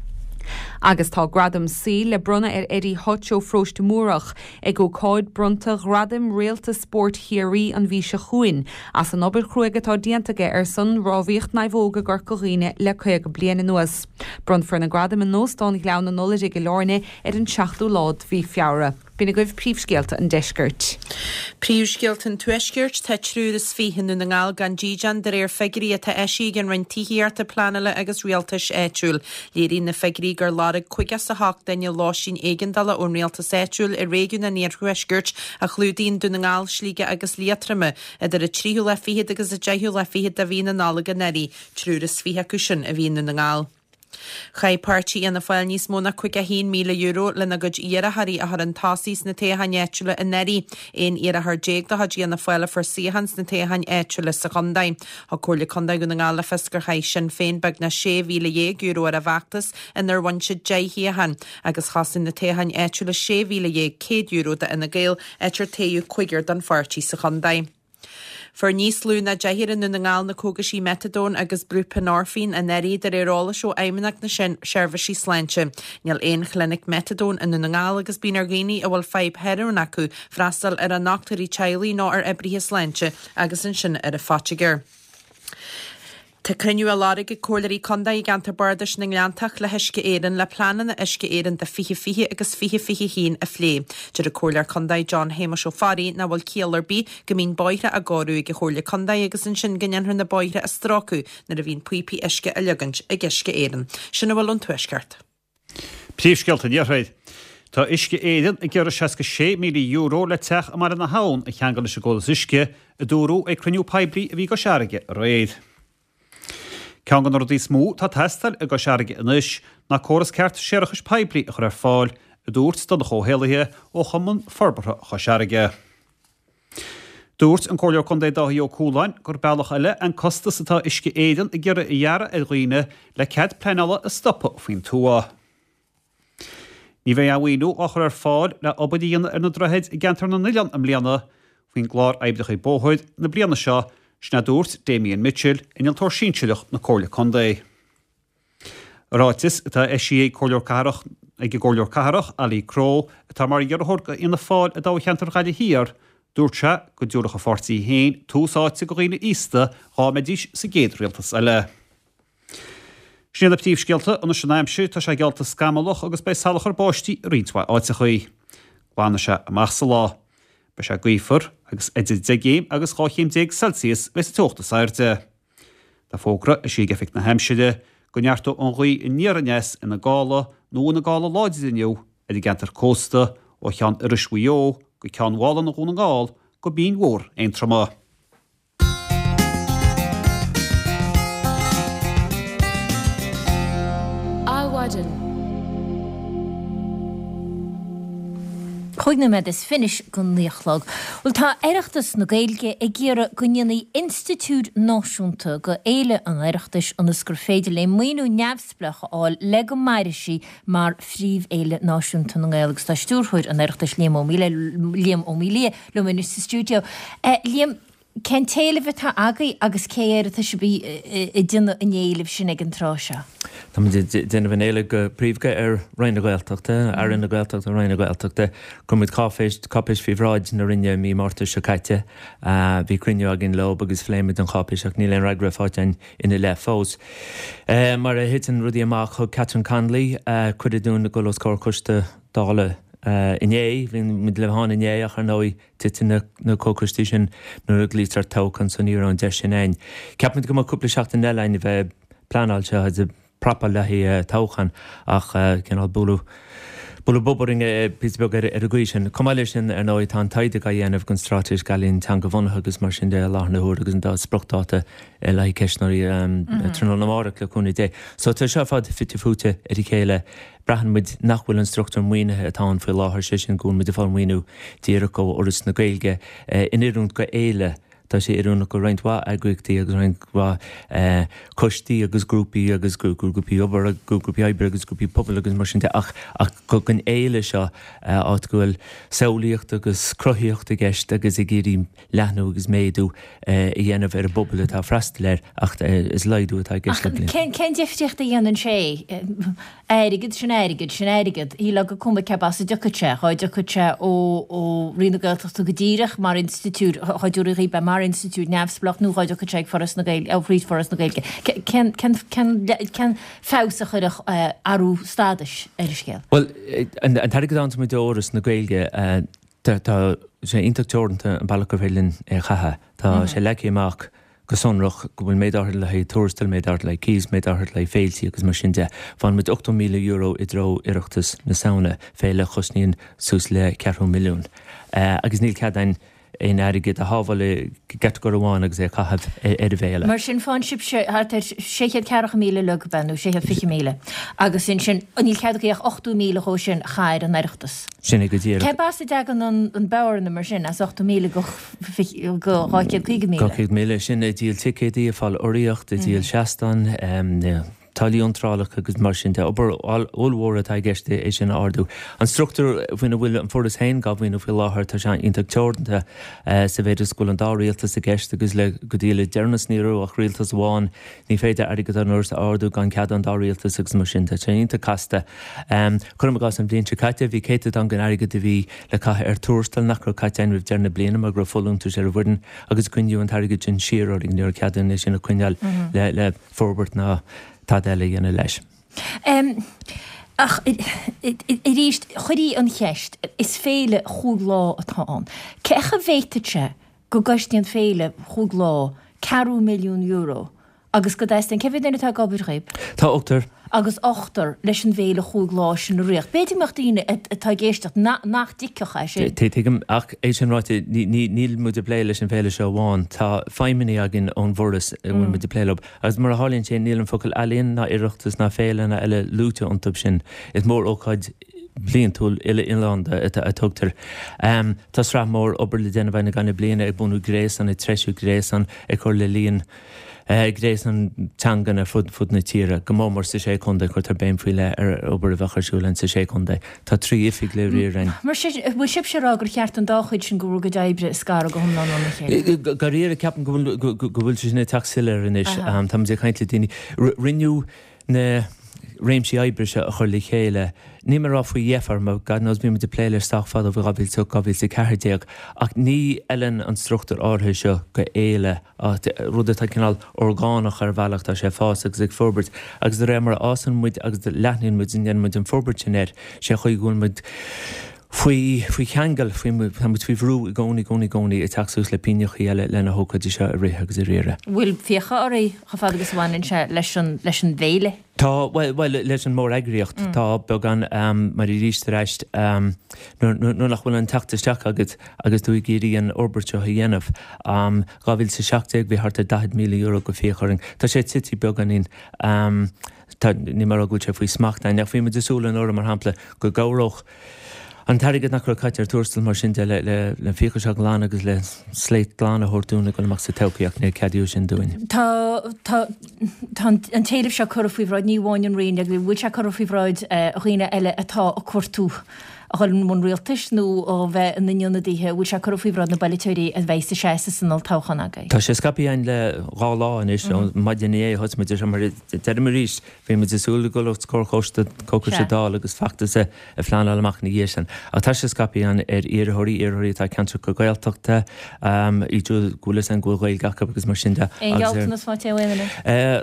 Agus tá gradam sí le brunna ar Eddie Hutcho fróiste múrach ag go cáid brunta gradam réalta sport hiarí an bhí se chuin as an obair chruige tá diantaige ar san rábhíocht na bhóga gur coghine le chuig go bliana nuas. Brun for na gradam an nóstáin leanna nulaide go láne ar an seachtú lád bhí fiara. Bína goibh príomhscéalta an deisgirt. Príomhscéalta an tuisgirt tá trúras fihin na ngáil gan ddíjan de réir feigrí a tá eisí gan rin tííarta planala agus rialtas éitiúil. Léirí na feigrí gur lára chuigas a hach daine lásin éigindala ón rialtas éitiúil i réún na níor thuisgirt a chlúdín dú na ngáil slíige agus líatrame idir a tríú le fihiad agus a deithú le fihiad a bhí na nála gan neirí trúras fithe cúsin a bhí na ngáil. Chai pártí an na fáil níos móna chuig a hí míle euro lena gud iarthaí a thar an tasís na téhan éitiúla in neirí éon ar a th déag de hadí an na fáile for síhans na téhan éitiúla sa chundaim. Tá cóirla chundaim go na ngála fiscar haid sin féin bag na sé mhíle dhéag euro ar a bhachtas in ar bhain si déhíhan agus chasan na téhan éitiúla sé mhíle dhéag céad euro de ina Gael éitir taú chuigear don pártí sa chundaim. For níos lúna dehiran na ngáil na cógasí metadón agus buprenorphine a neirí ar érála seo aimimeach na sin seirbhísí sláinte. Níl éon chlinig metadón in na ngáil agus bíon ar géine a bhfuil feib heroin acu freastal ar a nachtarí tealaí ná ar ebrithe sláinte agus in sin ar a fátigar. Tá cruniú a lára go cóirí conda i gantar bardas na gleantach le heisce éan le planan na isce éan de fihi fihi agus fihi fihi hín a phlé. Dir a cóir conda John Hamish O'Farry na bhfuil céalarbí go mín boire a gáú go chóirla conda agus in sin gannn na boire a strácu na a bhín puipi isce a legant ag isce éan. Sinna bhfuil an tuisceart. Príomhscéalta níorthaid. Tá isce éan i ggéar seiasca sé míle euro le teach mar na hán a cheangal se ggólas isce a dúrú ag cruniú peblií a bhí go seaige réad. Cean gan rodí smú tá testal a go seaige inis na choras ceart séirechas peblií a chur ar fáil a dúirt do na chóhéalathe ó chaman forbartha cho seaige. Dúirt an cóir chun é dáí ó cúláin gur bailach eile an costas atá isce éan i ggéar i dheara a roioine le cead pleanala a stoppa faoin túa. Ní bheith ahhaú á chur ar fáil le obadíon ar na drohead i gceantar na nilian am líana faoin glár aibdeach i bóthid na bliana seo sna dúirt Damien Mitchell in an tóir síseach na cóirla condé. Ráitis atá eisi é cóirleor carach ag ggóirleor carach Alí Cró atá mar dhearthga ina fáil a dá cheantar chaile híar, dúirt se go dúracha fortaí héin túsáite go riine ísta há medís sa géad rialtas eile. Snéad aptíh scialta an sin aimsú tá sé gealta scamalach agus bei salachar báistí rítha áite chuí. Bána se amach sa lá, be se gcuifar agus idir degéim agus cháchéim déag Celsius bes tuachta sairte. Tá fógra a sí gefic na heimsiide go neartú an ghuí in níarnes ina gála nó na gála láidiniu a d gentar cósta ó chean irishuió go ceanhála na gúna gáil go bíon mhór ein trama. Chúigna me is finis gon níochlog. Well tá éireachtas na Gaeilge ag ggéire gonneannaí Institút Náisiúnta go éile an éireachtas an gur féidir le muoinú neamhspleach áil le go mairisí mar phríomh éile náisiúnta na Gaeilge tá stúrthúir an éireachtas Liam Ó Míle Liam Ó Míle le muoinú sa stúdio. Liam, cén téileh tá agaí agus céir tá se bí i duna in éileh sin ag an tráise. Tá déanana bhíon éile go príomhga ar roiinna Gaeltachta, ar rinne Gaeltachta roiinna Gaeltachta, chumid cápéis cápéis fí bhráid na rinne mí máirta se caite, bhí cruinne agin lob agus fléimid an cápéis ach níl an ragra fátein ina le fós. Mar a hitan rudí amach chu Catherine Conley chuide dún na golas cóircuiste dála in é, hín mid le hána in é ach ar nói titin na cócustí sin nuair a glítar tócan san níor an de sin ein. Ceapmid go mar cúpla seachtain eile bheith planáil se had prapa lehí tóchan ach cinál búlú búlú bobbering Pittsburgh ar a gcuí sin. Comáile sin ar nói tá taide a dhéanamh gon stráteis galín tan go bhonathe agus mar sin de láthna úr agus an dá spprochtáta le ceisnaí tróna amárach le cúna dé. So tá seo fad fitte fúte ar i chéile brehan muid nachhfuil an struchtúr muoinethe atá an foiil láthir sé sin gún muid a fáil muoinú díireach ó oras na Gaeilge inirúnt go éile. Tá sé iúna go roiinthá agrichtaí agus roiinthá costíí agus grúpaí agus grúpaí obair a grúpaí ebre agus grúpaí pobl agus mar sin ach ach go an éile seo áit gohfuil saolaíocht agus crothaíocht a gceist agus i ggéirí leathnú agus méadú i dhéanamh ar a bobbal atá freistal ar ach is leidú atá gceist le bliain. Cén deifteocht a dhéanann sé éirigid sin éirigid sin éirigid í le go cumba cepas a ducaite chuid ducaite ó ó rionna Gaeltachta go dtíireach mar institút chuidúra rí be mar Institút neamhsplach nó chuid go teag forras na Gaeilge ó phríd forras na Gaeilge. Can fása chuireach arú stadis ar a scéal? Well, an tar go dáanta muid óras na Gaeilge tá sé intachteornta an bailachhélinn ar chatha. Tá sé leici amach go sonrach go bhfuil méid le túrstal méid le cís méid le féiltí agus mar sin de fan mit ocht míle euro i dro iireachtas na saona féile chusníon sús le ceathrú milliún. Agus níl ceadain in airigid a hábhaile get go bháin agus é chahabh ar bhéile. Mar sin fáinship séad ceach míle le benú séad fi míle. agus sin sin níl ceadach ochtú míle ó sin chair an éireachtas. Sinna go dtíir. Ce bas de an an beir na mar sin as ochtú míle go ráiciad chuige míle. Gaciad míle sin é díal ticéí a fáil oríocht, i díal seastan, talíontrálach agus mar sin de obair óhór atá gceiste é sin ardú. An struchtúr bhuina bhfuil an fordas hain gá bhíonna bhfuil láthir tá sean intachteornta sa bhéidir scoil an dá rialtas a gceiste agus le go díla dearnas níú ach rialtas bháin ní féidir airigad an nuair ardú gan cead an dá rialtas agus mar sin sé inta casta. Chum gás an blion caite bhí céite an gan airigad a bhí le cathe ar túrstal nachra caiitein bh dearna blianam a gur fóúntar sé a bhhuiin agus cuinniú an airigad sin siaróing nuair ceadan é sin na cuineal le le forbert ná tá eile dhéana leis. Ach i ríist chuirí an cheist is féle chuúg lá atá an. Cecha bhéiteise go gaistíon féle chuúg lá ceú milliún euro agus go d éistin cehid inna tá gabir réib. Tá ochtar agus ochtar leis an bhéle chuúglás an riocht. Béidir mar daine atá géisteach nach dicecha sé. Tem ach é sin ráite níl mu de pléile sin féile seo bháin tá feiminí agin ón bhórdas bhfuil mu de pléile. Agus mar a hálíonn sé níl an focail eíonn na iireachtas na féile na eile lúte an tub sin. Is mór óáid blion túil ile inlanda a tugtar. Tás ra mór obair le déanana bhaine ganna bliana ag bunú gréasan i treisiú gréasan ag chuir le líon gréasan teangan a fud fud na tíre go mómar sa sé chunda chuir tar béim faoile ar obair a bhechasúlann sa sé chunda. Tá trí ifig le riarin. Mar bhfuil sib sé rágur cheart an dáchuid sin gurú go daibre scar go thomlá na chéile. Gar riar a ceapan go bhfuil sinna taxile inis tá sé chaintla daoine rinneú na réimsí eibrise a chuir le chéile. Ní mar á faoi dhéfar má gan nás bíime de pléile stach fad a bh gabil so gabil sa cehardéag ach ní ellen an struchtúr áthe seo go éile rud atá cinál orgánach ar bhealach tá sé fás agus ag forbert agus de rémar ásan muid agus de leithnín muid in muid an forbert sin ir sé chuig gún muid Fui fui cheangal fui mu fui bhrú i gcónaí gcónaí gcónaí i taxús le píneach eile lena hócad se a réthe agus a réire. Bhfuil fiocha orí chafad agus bhhainn se leis an bhéile? Tá well leis an mór agriocht tá began mar i ríiste reist nó nach bhfuil an tachtasteach agad agus tú géirí an orbert seo dhéanamh gá bhfuil sa seachtaigh bhí hart a dá míle euro go fiocharing. Tá sé tití beganín ní mar a gúil sé faoi smachtain nach bhí me desúla an orm mar hampla go gáróch. An tarigad nach caiitear tústal mar sin le le ficha seach lána agus le sléit glána hortúna go amach sa tepiaach na ceadú sin dúin. Tá an téileh se chur faoihráid ní bháin an réon ag bhfuil se chur faoihráid a chuoine eile atá a cuatú. A chuil mún rialtas nó ó bheith in naíonna díthe bhfuil se chur faoihráid na bailitúirí a bhééis sé sanal táchan agaid. Tá sé scapiíon le gá lá inis maidiné hos me mar termaríis bhí me desúla gocht scór chosta coca sé dá agus factasa a phláán amach na dhé san. A tá sé scapiíon ar iarthirí iarthirí tá cantar go gailteachta í tú gúlas an ghfuil gacha agus mar sin de. Éaltanas fáte bhfuile?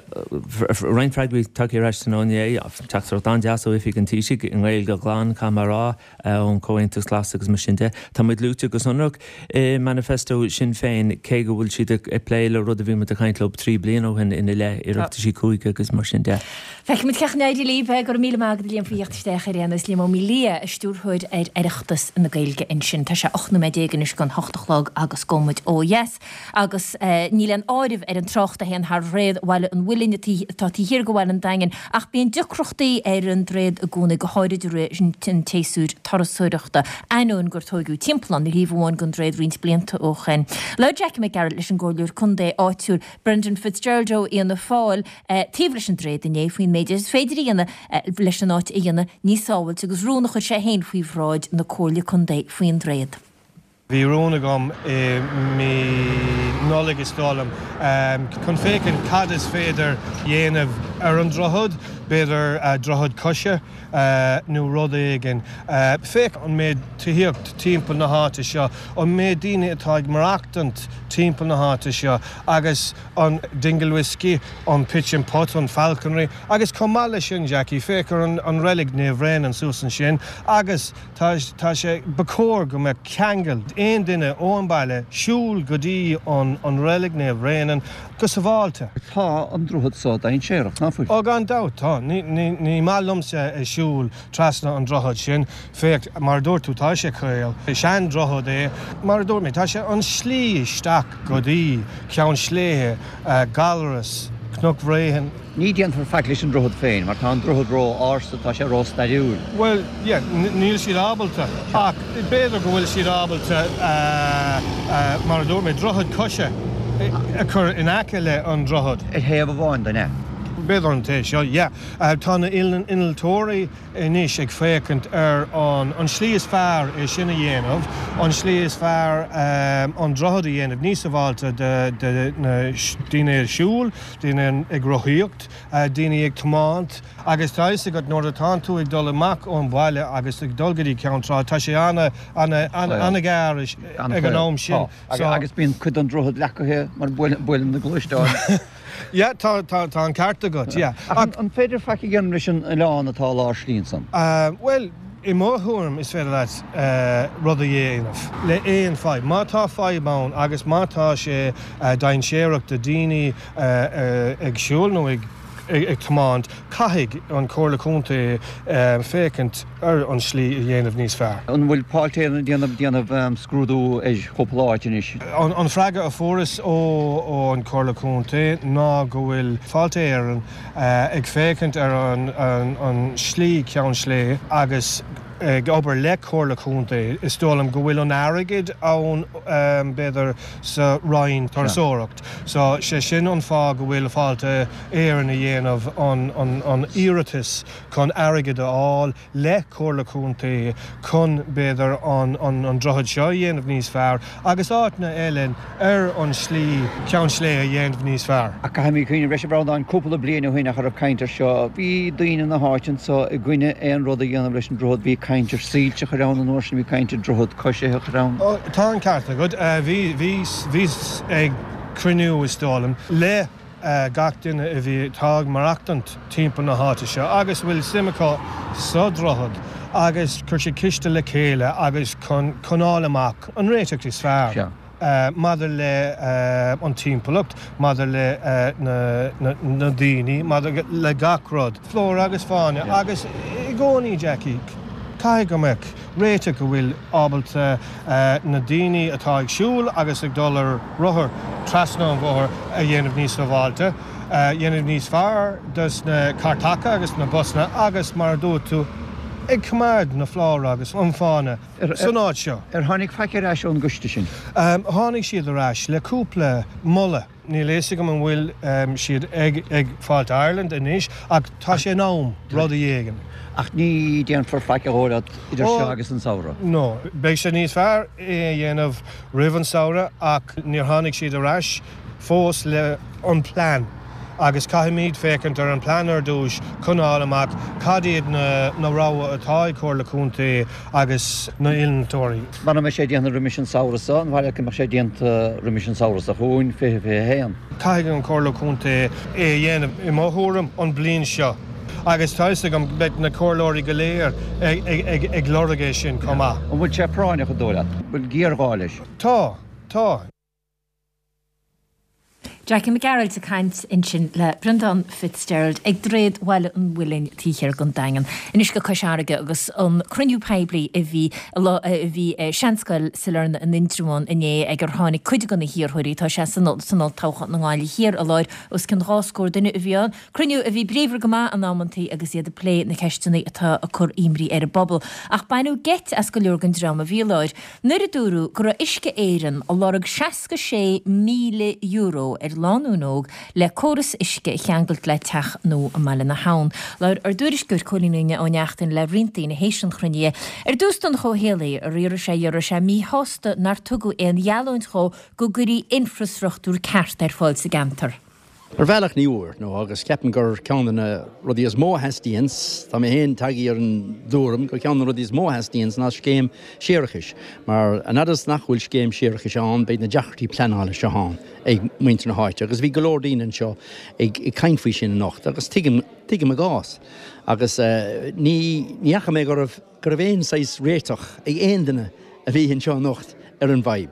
Reinfraid bhí tuí reistóné teachtar dá deasú ifig an tíise in ghil go gláán camerará ón cóhaintas glas agus mar sin de. Tá muid lúte agus anach manifesto sin féin cé go bhfuil siad ag pléile rud a bhí a chaintlob trí blian óhan ina le iireachta sí cuaige agus mar sin de. Feic mu ceachnaid líbe gur míle mágad líon faoíochttasteach ar réannas lí mí lia stúrthúid ar iireachtas na gailge in sin tá sé ochna méidegan is gan hochtachlog agus gomid ó yes agus níl an áirih ar an trochta hen haar réad bhile an bhfuilin tá hir go bhil an dain ach bíon duchrochtaí ar an réad a gúna go háidir ré tin téúr tarasúireachta einún gur tóigú timpplaán i líomháin gon réad rint blianta óchain. Le Jack me Garrett leis an ggóúr chundé áitiúr Brendan Fitzgerald íana fáil tíh leis an réad in éfuoin méidir féidir íana leis an áit íana níosáhailt agus rúna chu sé héin faoi bhráid na cóla chundé faoin réad. Bhí róna gom mí nólaigh is stálam chun fécinn cad is féidir dhéanamh ar an drothod, beidir drothod coise nó rud éigean. Féic an méid tuíocht timppla na háta seo, an méid daoine atá ag marachtant timppla na háta seo, agus an dingle whisky, an pitch and pot, an falconry, agus comála sin Jackie, féic ar an relic néomh réin an súsan sin, agus tá sé bacór go me ceangal éon duine óan baile siúil go dtí an relic néomh réinan go sa bháilte. Tá an drothod sá daon séireach ná fuil. Ó gan dát tá, ní málamsa é siúil trasna an drothod sin, féic mar dúir tú tá sé chuil, sean drothod é, mar dúir mé tá sé an slí isteach go dtí ceann sléthe galras, cnoc réhan. Ní déantar feic leis an drothod féin, mar tá an drothod ró ásta tá sé ró staidúil. Well, yeah, níl siad ábalta. Ach, béidir go bhfuil siad ábalta mar dúir mé drothod coise a chur in aice le an drothod. I héamh bháin daine. Beidir an tééis seo, yeah. Tána inaltóirí inis ag fécant ar an slí is fearr é sinna dhéanamh, an slí is fearr an drothod a dhéanamh níos a bháilta daoine ar siúil, daoine ag rothíocht, daoine ag tomáint, agus tá is go nóir atá tú ag dul amach ón bhaile agus ag dulgadí ceantrá, tá sé anna anna gar ag an óm sin. Agus bíon chud an drothod lecathe mar builim na gluisteáin. Ja, tá an carta go, ja. An féidir feici gan leis an leán atá lá slín san? Well, I mórthúm is féidir leit rud a dhéanamh, le éon fáid. Má tá fáidbán agus má tá sé daon séireacht a daoine ag siúil nó ag ag tomáint caiigh an cólaúnta fécint ar an slí a dhéanamh níos fearr. An bhfuil páiltéanna déanamh déanamh scrúdú é chopláidinis. An freaga a fóras ó an cólaúnta ná go bhfuil fáilte éireann ag fécint ar an slí ceann slé agus ag obair le cólaúnta is tólam go bhfuil an airigid ann beidir sa ráin tarsóireacht. So sé sin an fá go bhfuil fáilte éireann a dhéanamh an iiritas chun airigid aáil le cólaúnta chun beidir an drochad seo dhéanamh níos fearr agus áitna eileann ar an slí ceann slé a dhéanamh níos fearr. A caiimí chuoine reis brad an cúpla bliana chuoine ar caiintear seo, bhí daoine na háitin so i gcuine éon rud a dhéanamh leis an drochad bhí caiintear sílte churán an orsin bhí caiintear drochad coisithe churán. Tá an carta go bhí ag cruniú is stálam le gach duine a bhí tág marachtant timp na háta seo, agus bhfuil simachá sa drochad agus chuir sé ciste le chéile agus conáil amach an réiteach is fearr. Madidir le an timpplacht, madidir le na daoine, madidir le gachrod, flór agus fáine, agus i gcónaí Jackie. Cai go meic réite go bhfuil ábalta na daoine atá ag siúil agus ag dul ar ruthair trasna an bhór a dhéanamh níos bháilte. Dhéanamh níos fearr dus na cartacha agus na busna agus mar dúirt tú ag cumad na flár agus an fána san áid seo. Ar tháinig feicear eis ón gusta sin? Tháinig siad ar eis le cúpla mulla. Ní léise go an bhfuil siad ag fáilte Ireland inis ach tá sé nám rud a dhégan. Ach ní déan for feice hóra idir se agus an saora? No, beidh sé níos fearr é dhéanamh ribh an saora ach níor tháinig siad ar eis fós le an plán. Agus caiimiid fécint ar an planar dúis chunáil amach cadíad na ráha atá cólaúnta agus na ilnatóirí. Bana me sé déanana remission saurasa, an bhaile mar sé déanta remission saurasa chuin fé fé héan. Caiigh an cólaúnta é dhéanamh i máthúram an blion seo. Agus táiste go bet na cóirlóirí go léir ag gloragé sin comá. An bhfuil sé práine go dóla, bhfuil gíorháilis? Tá, tá. Jackie McGarrett a kaint in sin le Brendan Fitzgerald ag dréad bhile an bhfuilin tíchéar gon dagan. Inis go cosisiige agus an cruniú peblií a bhí a bhí seanscail silarna an intrimón iné ag gur tháinig chuide gona híorthirí tá sé sanal tácha na gáil hir a leir os cin ráscóir duine a bhíán. Cruniú a bhí bríomhar go má an námantaí agus iad a lé na ceistena atá a chur imrí ar a bobbal. Ach bainú get as go leorgan drama bhí leir. Nuair a dúrú gur isce éireann a lorug seaca sé míle euro ar lánúnóg le córas isce i cheangalt le teach nó a meile na hán. Leir ar dúris gur cholíine ó neachtain le rintaí na héisian chruine. Ar dústan cho héala a riir sé dhear sé mí hásta nar tugu éon dhealúint cho go gurí infrastruchtúr ceart ar fáil sa gantar. Ar bhealach níúir nó agus ceapan gur ceanna rudí is mó heistíons, tá mé héon taí ar an dúram gur ceanna rudí is mó heistíons ná scéim séirechis. Mar an adas nachhfuil scéim séirechis an beid na deachtaí pleanála se hán ag muintir na háite. Agus bhí golódaíann seo ag caiinfaoi sin na nacht, agus tuigim a gás. Agus ní neacha mé gur gur bhéon sais réiteach ag aon duine a bhí hinn seo nacht ar an bhaib.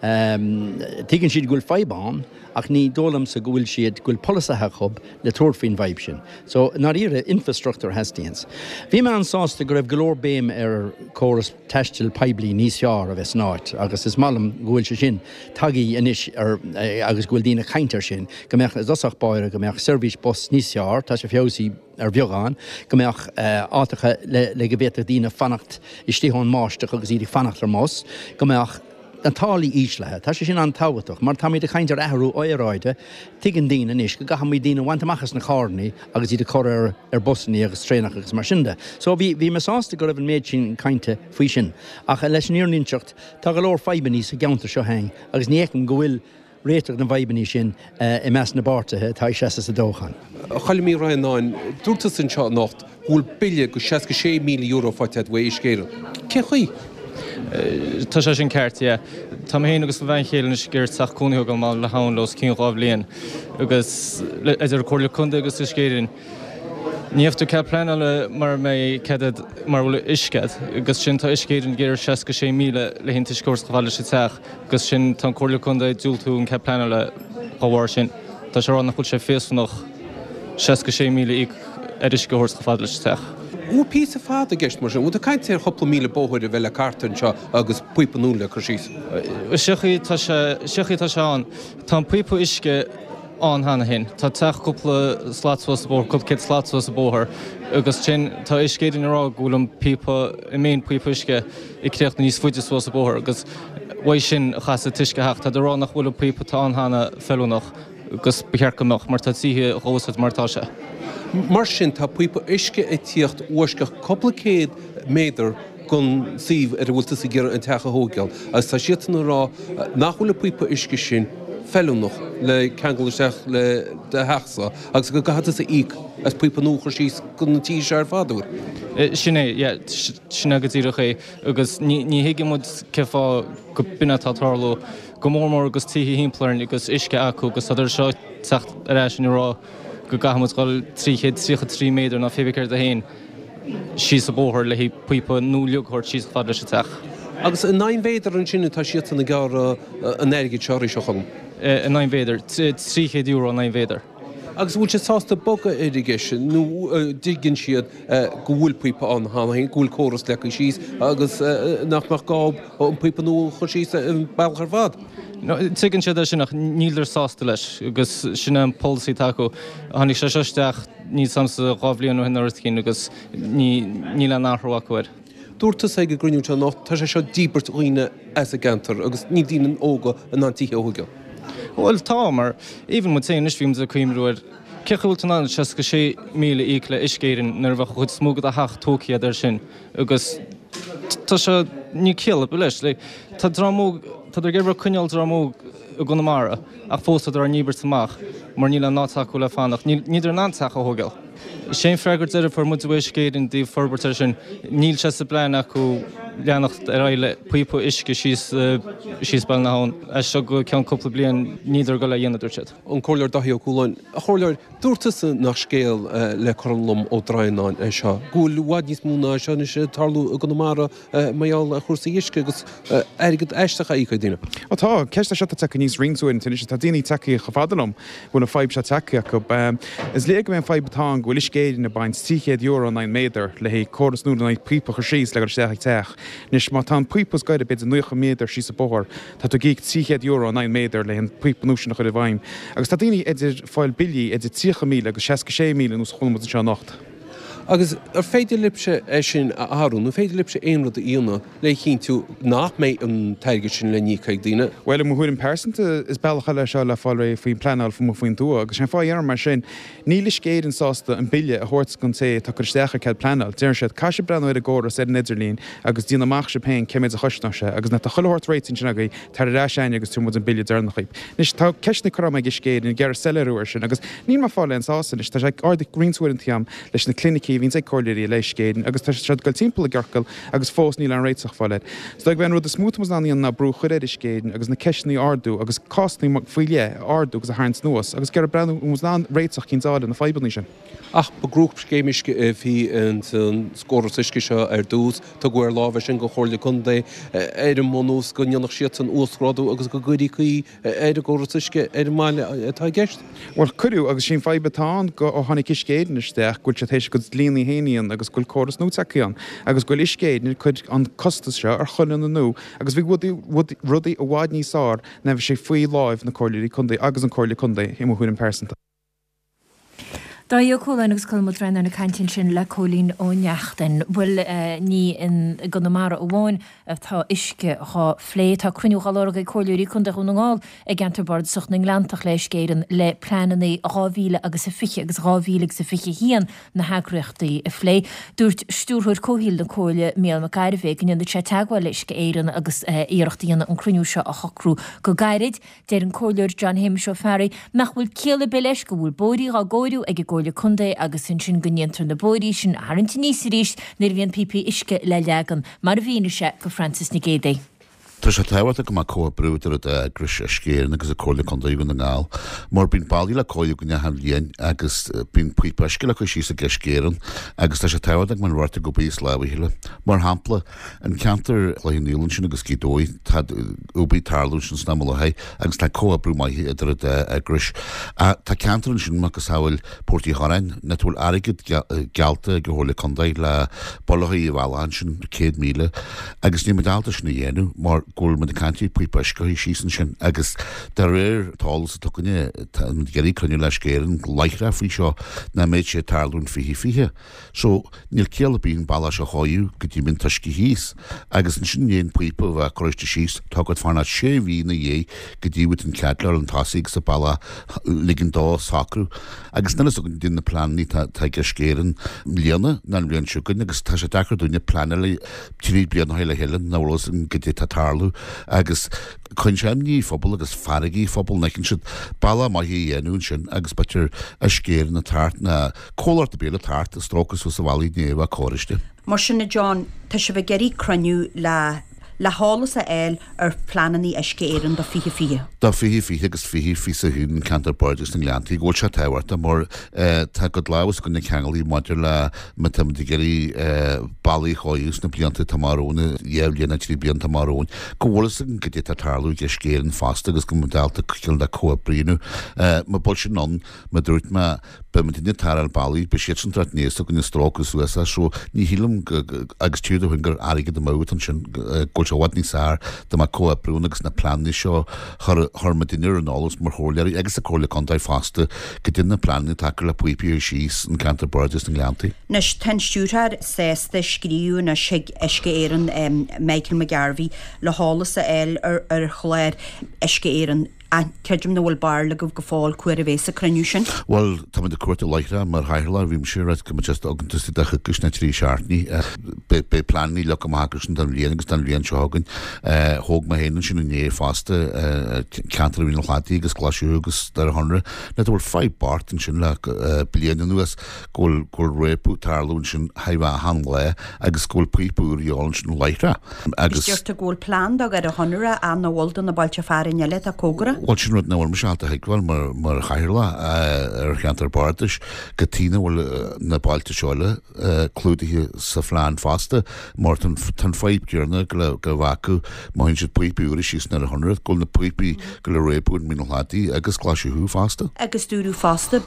Tuigann siad gúil feibán ach ní dólam sa gúil siad gúil polisathe chub le tuairfinn bhaib sin. So nar ire infrastructure heistíons. Bhí me an sásta go raibh golóir béim ar córas teistil peblií níos seár a bheits náit, agus is mallam gúil se sin tagaí inis agus gúil dína chaintear sin, go meach dosach báire go meach service bus níos seár, tá sé feosaí ar bheagán, go meach átacha le go bhétar dína fannacht i stíhán máisteach agus iad fannacht ar más, go meach an tálaí íslethe, tá sé sin an táhaach, mar tá míad a chaintear ehrú óráide, tuigeann daoine inis, go gacha míad daoine bhaintachchas na cháirnaí agus iad a chur ar ar busaní agus trénach agus mar sinnde. So bhí bhí me sásta go raibh an méid sin cainte faoi sin. Ach leis an íorníseacht tá go leor feibaní sa geanta seo hain, agus níochan go bhfuil réiteach na bhaibaní sin i meas na báirtathe tá sé sa dóchan. Chaile mí raáin dúirta san seo nacht bhfuil bille go seaca sé míle euro fátead bh éiscéire. Cé chuí? Tá sé sin ceart, Tá héana agus bhain chéann is gur saúnaí go má le hánlós cín ráh léon agus idir choirla chunda agus is céirin. Níomhtú ce pleanala mar mé cead mar bhfuil iscead, agus sin tá iscéidir ggéir seaca sé míle le hinnta scórs go bhile sé teach, agus sin tá choirla chunda dúiltú an ce pleanala á bhhair sin. Tá sé rán nach chuil sé féasúnach seaca sé míle ag eris go hors go fad leis teach. Ú pí a fád a gist mar sin, ú a caiint ar chopla míle bóthir a bheile cartan seo agus puipanúla chu síos. Sechaí tá seán tá puipa isce an hanna hin. Tá teach cúpla slátswas bór, cúpla kid slátswas a bóthir, agus sin tá iscéidir ará gúlam pipa i mén puipa isce i creacht na níos fuidir swas a bóthir, agus bhaid sin chas a tuisce heach, tá rá nach bhfuil puipa tá an hanna fellúnach, agus bechearcamach mar tá títhe rósad martá se. Mar sin tá puipa isce i tíocht uaisce coppla céad méidir gon síomh ar bhfuilta sa ggéar an teach a hógeal, as tá siatan rá nach bhfuil puipa isce sin fellúnach le ceangalaisteach le de heachsa, agus go gathata sa íc as puipa núchar síos gon na tí se ar fádúir. Sinné, sin agad íireach é, agus ní hiige mud ceá go bina tátárló go mórmór agus títhe hímplarn agus isce acu agus idir seo techt aráis sin rá go gahamad gáil tríchéad trícha trí méidir na féhicir a héin síos a bóthir le hí puipa núliúghir síos fad leis a teach. Agus in nine féidir an sinna tá siatan na gáir an airgid seoirí seo chum. In nine féidir, tríchéad euro an nine féidir. Agus bhúil sé sásta boga irrigation, nó diggin siad go bhfuil puipa an hána hén, gúil córas le síos, agus nach mar gáb an puipa nó chu síos an bailchar fad. Tugann siad sin nach nílar sásta leis, agus sinna an policy taco, hánig sé seisteach ní samsa gábhlíon ó hinnar cín, agus ní le náthrahacuir. Dúirtas ag go grúnú nó tá sé seo díbert uoine as a gantar, agus ní díanaan óga an antíthe óga. Well tá mar, even mu téannis bhím a cuimrúir, ceúiltan an seaca sé míle ícle iscéirin nar bheith chud smógad a haach tóciad ar sin, agus tá se ní céala bu leis, tá drámóg, tá ar ggéirbh cuineal drámóg a gonamara ach fóstad ar níbert amach, mar níl an nátaú le fánach, níidir an antaach a hógal. sé freigurt ar for muéis céidir dí forbartar sin níl se sa blein acu leannacht ar eile puipo isce síos bail naán a se go cean coppla blion níidir go le dhéanaidirseid. An choir daí óúlain. A choir dúirtas nach scéal le chulum ó Draáin é seo. Gúil wadníos múna sena sé tarlú a gonamara maiall a chósa isce agus agad eisteach í chuidíine. Atá ceiste se take níos ringsúin tin tá daoine take chofadalm bhna fáib se take acu is lé go mé fáibtá bhfuil iscéidir na bain tríchéad euro an méidir le hé choras nú na puipa chu síos le steach teach. Nis má tá puipas gaiide bid nucha méidir sí sa bóthir, Tá tú gíic tríchéad euro an méidir le an puipanúisina chu bhhaim. Agus tá daoine idir fáil bilí idir trícha míle agus seaca sé míle nús chulm se nacht. Agus ar féidir lipse é sin a áún, nó féidir lipse éonrad a íonna le chin tú nach méid an teige sin le ní chuig díine. Well mo chuin persanta is bailcha le se le fáil ré faoin planál fu faoin tú, agus sin fáar mar sin nílis céan sásta an bille a hort gon sé tá chu stecha cead planál. Déir sé caiise brenn ar a ggóra sé Nidirlín agus dína amach se pein ceimiid a chuisna se, agus na tá chohort réitin sin agaí tar ráisiin agus tú an bille dearnach chuip. Nis tá ceisna chum ag scéad in gar sellerúir sin, agus ní mar fáil an sásan is tá sé ardig Greenswood tiam leis na clinicí hín sé choirí leis céan, agus tá se goil timppla garcail agus fós níl an réiteach fáile. Sta ben rud a smútmas naíon na brú chuidir céan agus na ceisnaí ardú agus costnaí mag fuiile ardú agus a háint nuas, agus gar brenn ús ná réiteach cinsáda na fábanní sin. Ach ba grúp céimiisce a bhí an scóirisiisce seo ar dús, tá gcuir lábhar sin go chóirla chundé ar an mónús go neannach siad an úsráú agus go gurí chuí ar a ggóirisiisce ar máile atá gceist? Well chuú agus sin fáibbetáin go ó tháinig iscéan isteach gúil se tééis go líanaí héíon agus gúil choras nóteachíán, agus gúil iscéan chud an costas seo ar chulan nó, agus bhí rudaí ó bháid níosá na bhí sé faoi láimh na choirlaí chundé agus an choirla chundé hí chuún an persanta. Dá dheocólainn agus colmod rein na cantin sin le cholín ó neachtain bhfuil ní in gonamara ó bháin tá isce á phlé tá cruinú gálága choirúí chun de chunáil ag gantabard suchna landach leis céan le plananna ráhíle agus sa fiche agus ráhíleg sa fiche hían na hagreachtaí a phlé. Dúirt stúrthir cóhíil na cóile méal na gaiirhé gin de sé teagháil leis go éan agus éireachtaíanana an cruinú seo a chocrú go gairid déir an cóileir John Hamish O'Farry nach bhfuil céala be leis go bhfuil bóirí á ggóirú ag le chundé agus sin sin goniantar na bóirí sin airint níos ríist nar bhíon pipi isce le legan mar bhíine se go Francis na Gédé. Tá sé tehhairta go má có brútar a gris a scéan agus a chola chundaí go na ngáil, mar bín bailí le cóú go nehan líon agus bín puipeisce le chu sí a gescéan agus tá sé tehhaach man ráta go bíos lehaile. Mar hapla an ceantar leonnílann sin agus cídói tá ubí tarlú sin sna lethe agus tá có brú maithí idir a gris. A tá ceantaran sin agus sáil Portí Hárain na túil aigid gealta go hóla chundaí le bolthaí i bhán sin cé míle agus ní medálta sin na dhéanú mar gúil me de cantí puipeisce hí sísan sin agus de réir tálas a tucanne geirí cruniú leis céan leithre faoi seo na méid sé tarlún fihí fihe. So níl céala bíon bailach a háú go dtí minn tuisci híos agus an sin dhéon puipe bheith choiste síos tágad farna sé bhí na dhé go dtíhút an ceadlar an tasaigh sa bailla ligan dá sacrú agus nela so dtíon na planní tá gur scéan líana na bblion siúgan agus tá sé dechar dúine planala tíí blian heile heilen na bhlas an go dtí tarlú agus chun sem ní fphobal agus faragaí fphobal necinn siad bailla maithí dhéanún sin agus batir a scéan na tart na cóláirt a béle tart a stróchas sa bhalaí néomh a choiriste. Mar sinna John tá se bheith geirí cruniú le le hálas a eil ar plananí eisce éan do fihe fihe. Tá fihe fihe agus fihe fi a hún cantar bordes na leantaí ggóil se tehharta mar tá go láhas gon na cheangalí maidir le matamtí geirí bailí choús na blianta tamáróna dhéhlíonna trí blian tamáróin. Go bhlas an go dé tarlú ige scéan fásta agus go modálta ciil de coa bríú. Ma bol sin non ma dúirt me be man tíine taral bailí be sé an trat níos go na strógus USA so ní hílam agus tíúda chuin gur aige de mót an sin ggóil se bhhaid ní sár de má có brún agus na planní seo thuma duine an álas mar chóirleir agus a cóla contaid fásta go dtí na planní take le puipi ar síos an cantar bordes na leantaí. Nes ten stúrthar sésta scríú na sig eisce éan Michael McGarvey le hálas a eil ar ar chléir eisce éan a ceidim na bhfuil bar le go go fáil cuair a bhés a cruniú sin? Well, tá de cuairta leithre mar hairla bhím siúid go just agantas de chugus na trí seaartní be planní le gomágus an líon agus an líon seágan thóg ma héanaan sinné fásta ceantar bhíon chlátaí agus glasú agus dar honra na bhfuil feid bart an sin le bliana nuas ggóil ggóil réipú tarlún sin haimh han le agus ggóil puipúr íálann sin leithre. Agus Is ggóil plán a ar a honra an bhildan na bailte fearin le a cógra? Well, sin rud náhfuil me seanta heicháil mar mar chairla ar cheantar bartas go tína bhfuil na bailte seáile clúdaithe sa phláán fásta mar tan fáib cearna go go bhacu maithinn siad puipúra síos na a honrad ggóil na puipi go le réipún mí látaí agus glasisiú fásta. Agus dúrú fásta.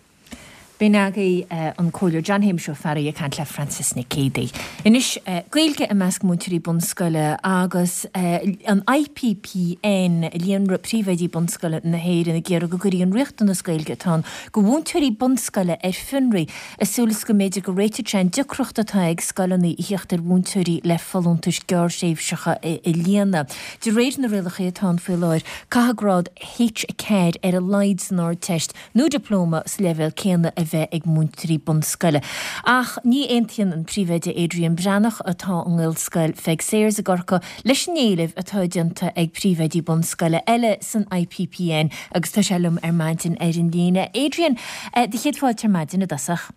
Bhín agaí an cóir John Himseo fearí a cant le Francis na Cédaí. Inis gailge a measc múteirí bunscoile agus an I P P N líon príomhaidí bunscoile na héir na ggéar go gurí an riocht na scoilge tá go bhúnteirí bunscoile ar finraí asúlas go méidir go réite trein decrocht atá ag scoilnaí íochttar bhúnteirí le fallúntais geir séimhsecha i líana. De réir na rialacha atá fiáir cathagrád H céad ar a Leids ná teist nó diplóma s level céanna a bheith ag múnteirí bunscoile. Ach ní aontaíonn an príomhaide Adrian Brannach atá an ghuiil scoil feag séir a gorcha leis an éileh atá dianta ag príomhaidí bunscoile eile san I P P N agus tá selum ar maidin ar an líne. Adrian, de chéadháil tar maidin a dasach.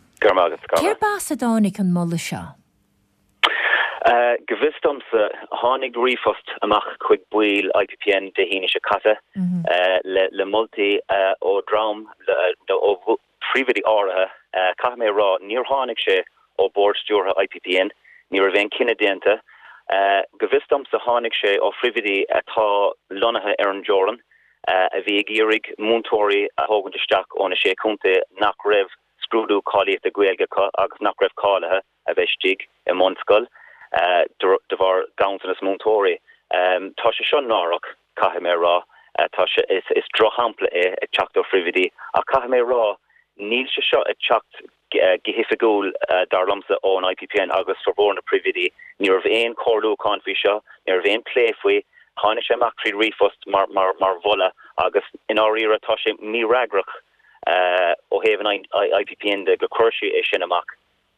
Céir bás a dánig an molla seo? Gevistom sa hánig rifost amach chuig buil I P P N de híine se casa le multi ó dram ó príomhaidí áirithe caith mé rá níor tháinig sé ó bord stúrtha I P P N níor a bhéon cinenne déanta go bhvistom sa tháinig sé ó príomhaidí atá lonathe ar an Joran a bhí géirigh múntóirí a thógann isteach óna sé cúnta nach raibh scrúdú cáilíocht a Gaeilgeacha agus nach raibh cáilethe a bheith stig i monscoil de bhar gaantanas múntóirí. Tá sé seo nárach caith mé rá tá sé is drochampla é ag teacht ó príomhaidí a caith mé rá níl se seo ag teacht gihifigúil darlamsa ón I P P N agus forbórna príomhaidí ní ar bhéon cordú cáinfí seo ní ar bhéon pléfuoi tháinig sé amach trí rifost mar mar mar bhola agus in áíire tá sé ní ragrach ó héhann I P P N de go chuirsiú é sin amach.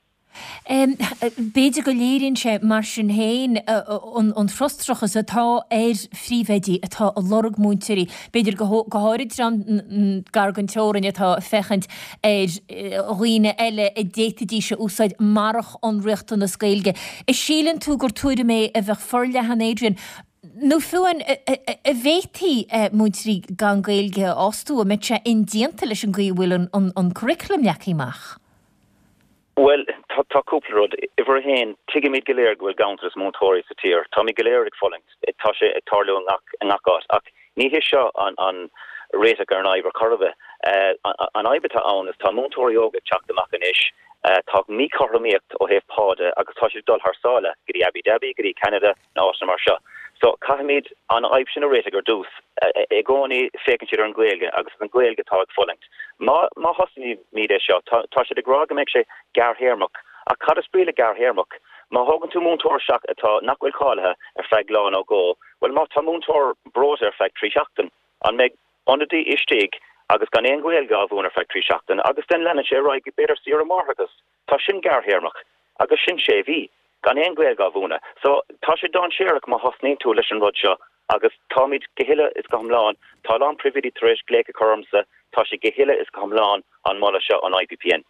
Beidir go léironn sé mar sin héin an frostrachas atá ar phríomhaidí atá a lorg múnteirí. Beidir go háirid an gargantóirin atá fechant ar roiine eile i déitadí se úsáid marach an riocht an na scailge. Is sílan tú gur túide mé a bheith forle han Adrian nó fuin a bhétaí mútrí gan gailge osú a mit se indíanta leis an gaohfuil an curriculum neachíach. Well, tá cúplarod, ifar hain, tige mid galéir gohfuil gauntas mótóirí sa tír, tá mi galéir ag folingt, tá sé ag tarlú an ngacát, ach ní his seo an réiteach ar an aibar corbe. An aibetá ann is tá mótóirí óga teach amach an isis, tá mí choramíocht ó héh páde agus tá sé dul thsála gurí Abu Dhabi, gurí Canada, ná osna mar seo. So caimid an aib sin a réiteach ar dús, e gcónaí fécinn siad ar an ghaeilge agus an ghaeilge tá ag folingt. Má má hosaní míad é seo, tá sé ag rága meid sé garthéarmach, a cad is bríle garthéarmach. Má hágann tú múntóir seach atá nachhfuil cáilethe ar feadh lán ó gó, well má tá múntóir bróta ar feadh trí seachtain, an méid onadí istigh agus gan éon ghaeilge a bhún ar feadh trí seachtain, agus den lena sé roiig beidir siar amárthagus. Tá sin garthéarmach, agus sin sé bhí. Gan éon ghaeilge a bhúna. So tá sé don séireach má hosnaí tú leis an rud seo, agus táid gohile is go hamláán, tá lán prividi tréis gléice chomsa, tá sé gohile is go hamláán an molla seo an I P P N.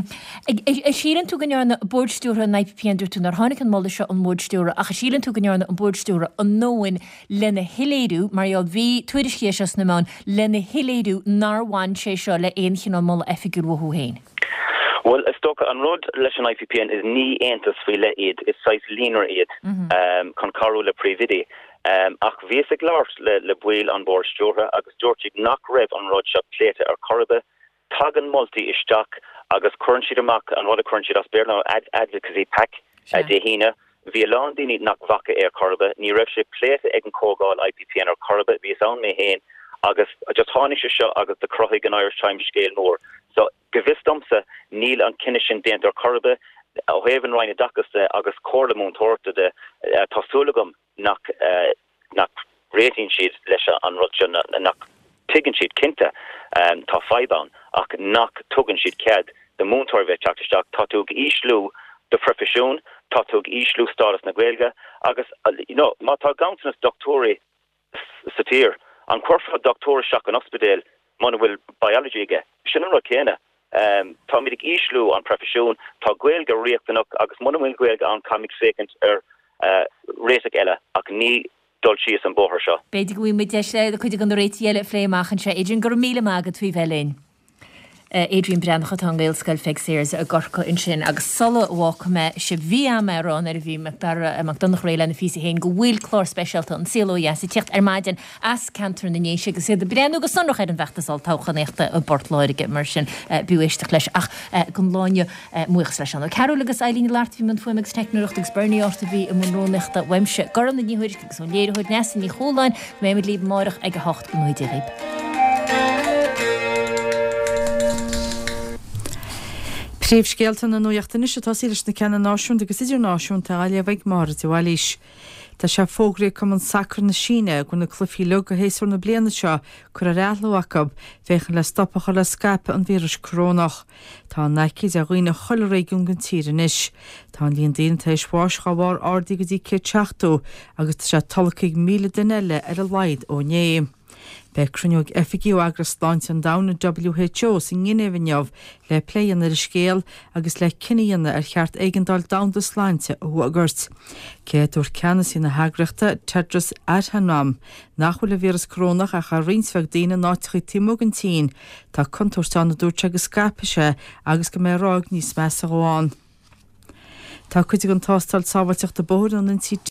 Sílan tú gannearna boardstúra an I P P N dúirtú nar tháinig an molla seo an boardstúra, a sílan tú gannearna an boardstúra an nóin lena hiléadú, mar eol bhí tuaidir chéisias na mán lena hiléadú nar bhain sé seo le éon chin an molla efigurú héin. Well, is stoka an rud leis an I P P N is ní eintas fi le iad, is sais línar iad, mm-hmm. um, con carú le prividi. Um, ach vís ag láirt le, le buil an bord stúra, agus dúirtíigh nach raibh an rud seo pléite ar corbe, tagan multi isteach, agus chuann siad amach an rud a chuann siad as bearna ad advocacy pack, yeah. uh, de hína, bhí lán daoine nach bhaca ar corbe, ní raibh sé pléite ag an cógáil I P P N ar corbe, bhí an mé héin, agus just tháinig se seo agus de croigh an Irish Times scéal mór. So gevisdomsa níl an kinnishin déint ar corbe, a heven reine dachaste agus cordamún torta de uh, tasúlagum nach uh, nach rating sheet leis an rutja nach tigan sheet kinta um, tá faiban ach nach tugan sheet ced de múntorve teachtasteach tatug íslú de profisiún, tatug íslú status na gweilga agus uh, you know, má tá gauntanas doctori satír an cuorfa doctor seach an ospedéil mana bhfuil biology ige. Sin an ra céine. Um, tá midig íslú an profisiún, tá gweilga riachtanach agus mana bhfuil gweilga an camig fécint ar uh, réiteach eile ach ní dul síos an bóthar seo. Beidir go bhfuil deisle a chuidir an réiti eile fléimachchan se idir gur míle mágad fao bhelín. Adrian Brandcha tá gailscoil fixéirs a gorcha in sin agus sola bhhacha me se bhí amrán ar bhí McDonach réile na físa héin go bhfuil chlár speisialta an sílóia sa tíocht ar maidin as cantar na néise agus iad breanú go sonrach ar an bheachtasál táchanéachta a bortláirige mar sin buéisteach leis ach gon láine muochas leis an. Carú agus Eileen Lart bhí man fuimegus technoireachtagus Bernie orta bhí am móneachta weimse goran na níhuiir agus an léirhuid nesan ní choláin mé mid líb máireach ag a hocht go nóid réib. Príomhscéalta na nuachtaine se tá sílas na ceanna náisiún agus idir náisiúnta eile bheith mar tí bhhailís. Tá sé fógraí cum an sacr na síne gon na clufií le go hééisú na bliana seo chur a réalhaachab féchan le stoppacha le scape an víras crónach. Tá neicid a roioine choilréún gan tíran isis. Tá líon daonnta is bháis chaháir ardí go dtí cé teachtú agus sé talaigh míle duile ar a laid ó néim. Be cruniúg effigiú agras stáint an dana W H O sin gnéomh le pléan ar a scéal agus le cineanna ar cheart eigendal damda sláinte ó agurt. Céadúir ceanna sin na hagrachta Tedros Adhanom nachhfuil le víras crónach a cha rinsfeag daine náitichaí timógantí tá contúirtána dúirt agus scapaise agus go mé rág níos measa goháin. Tá chuidig an tástal sábhailteach de bór an an tí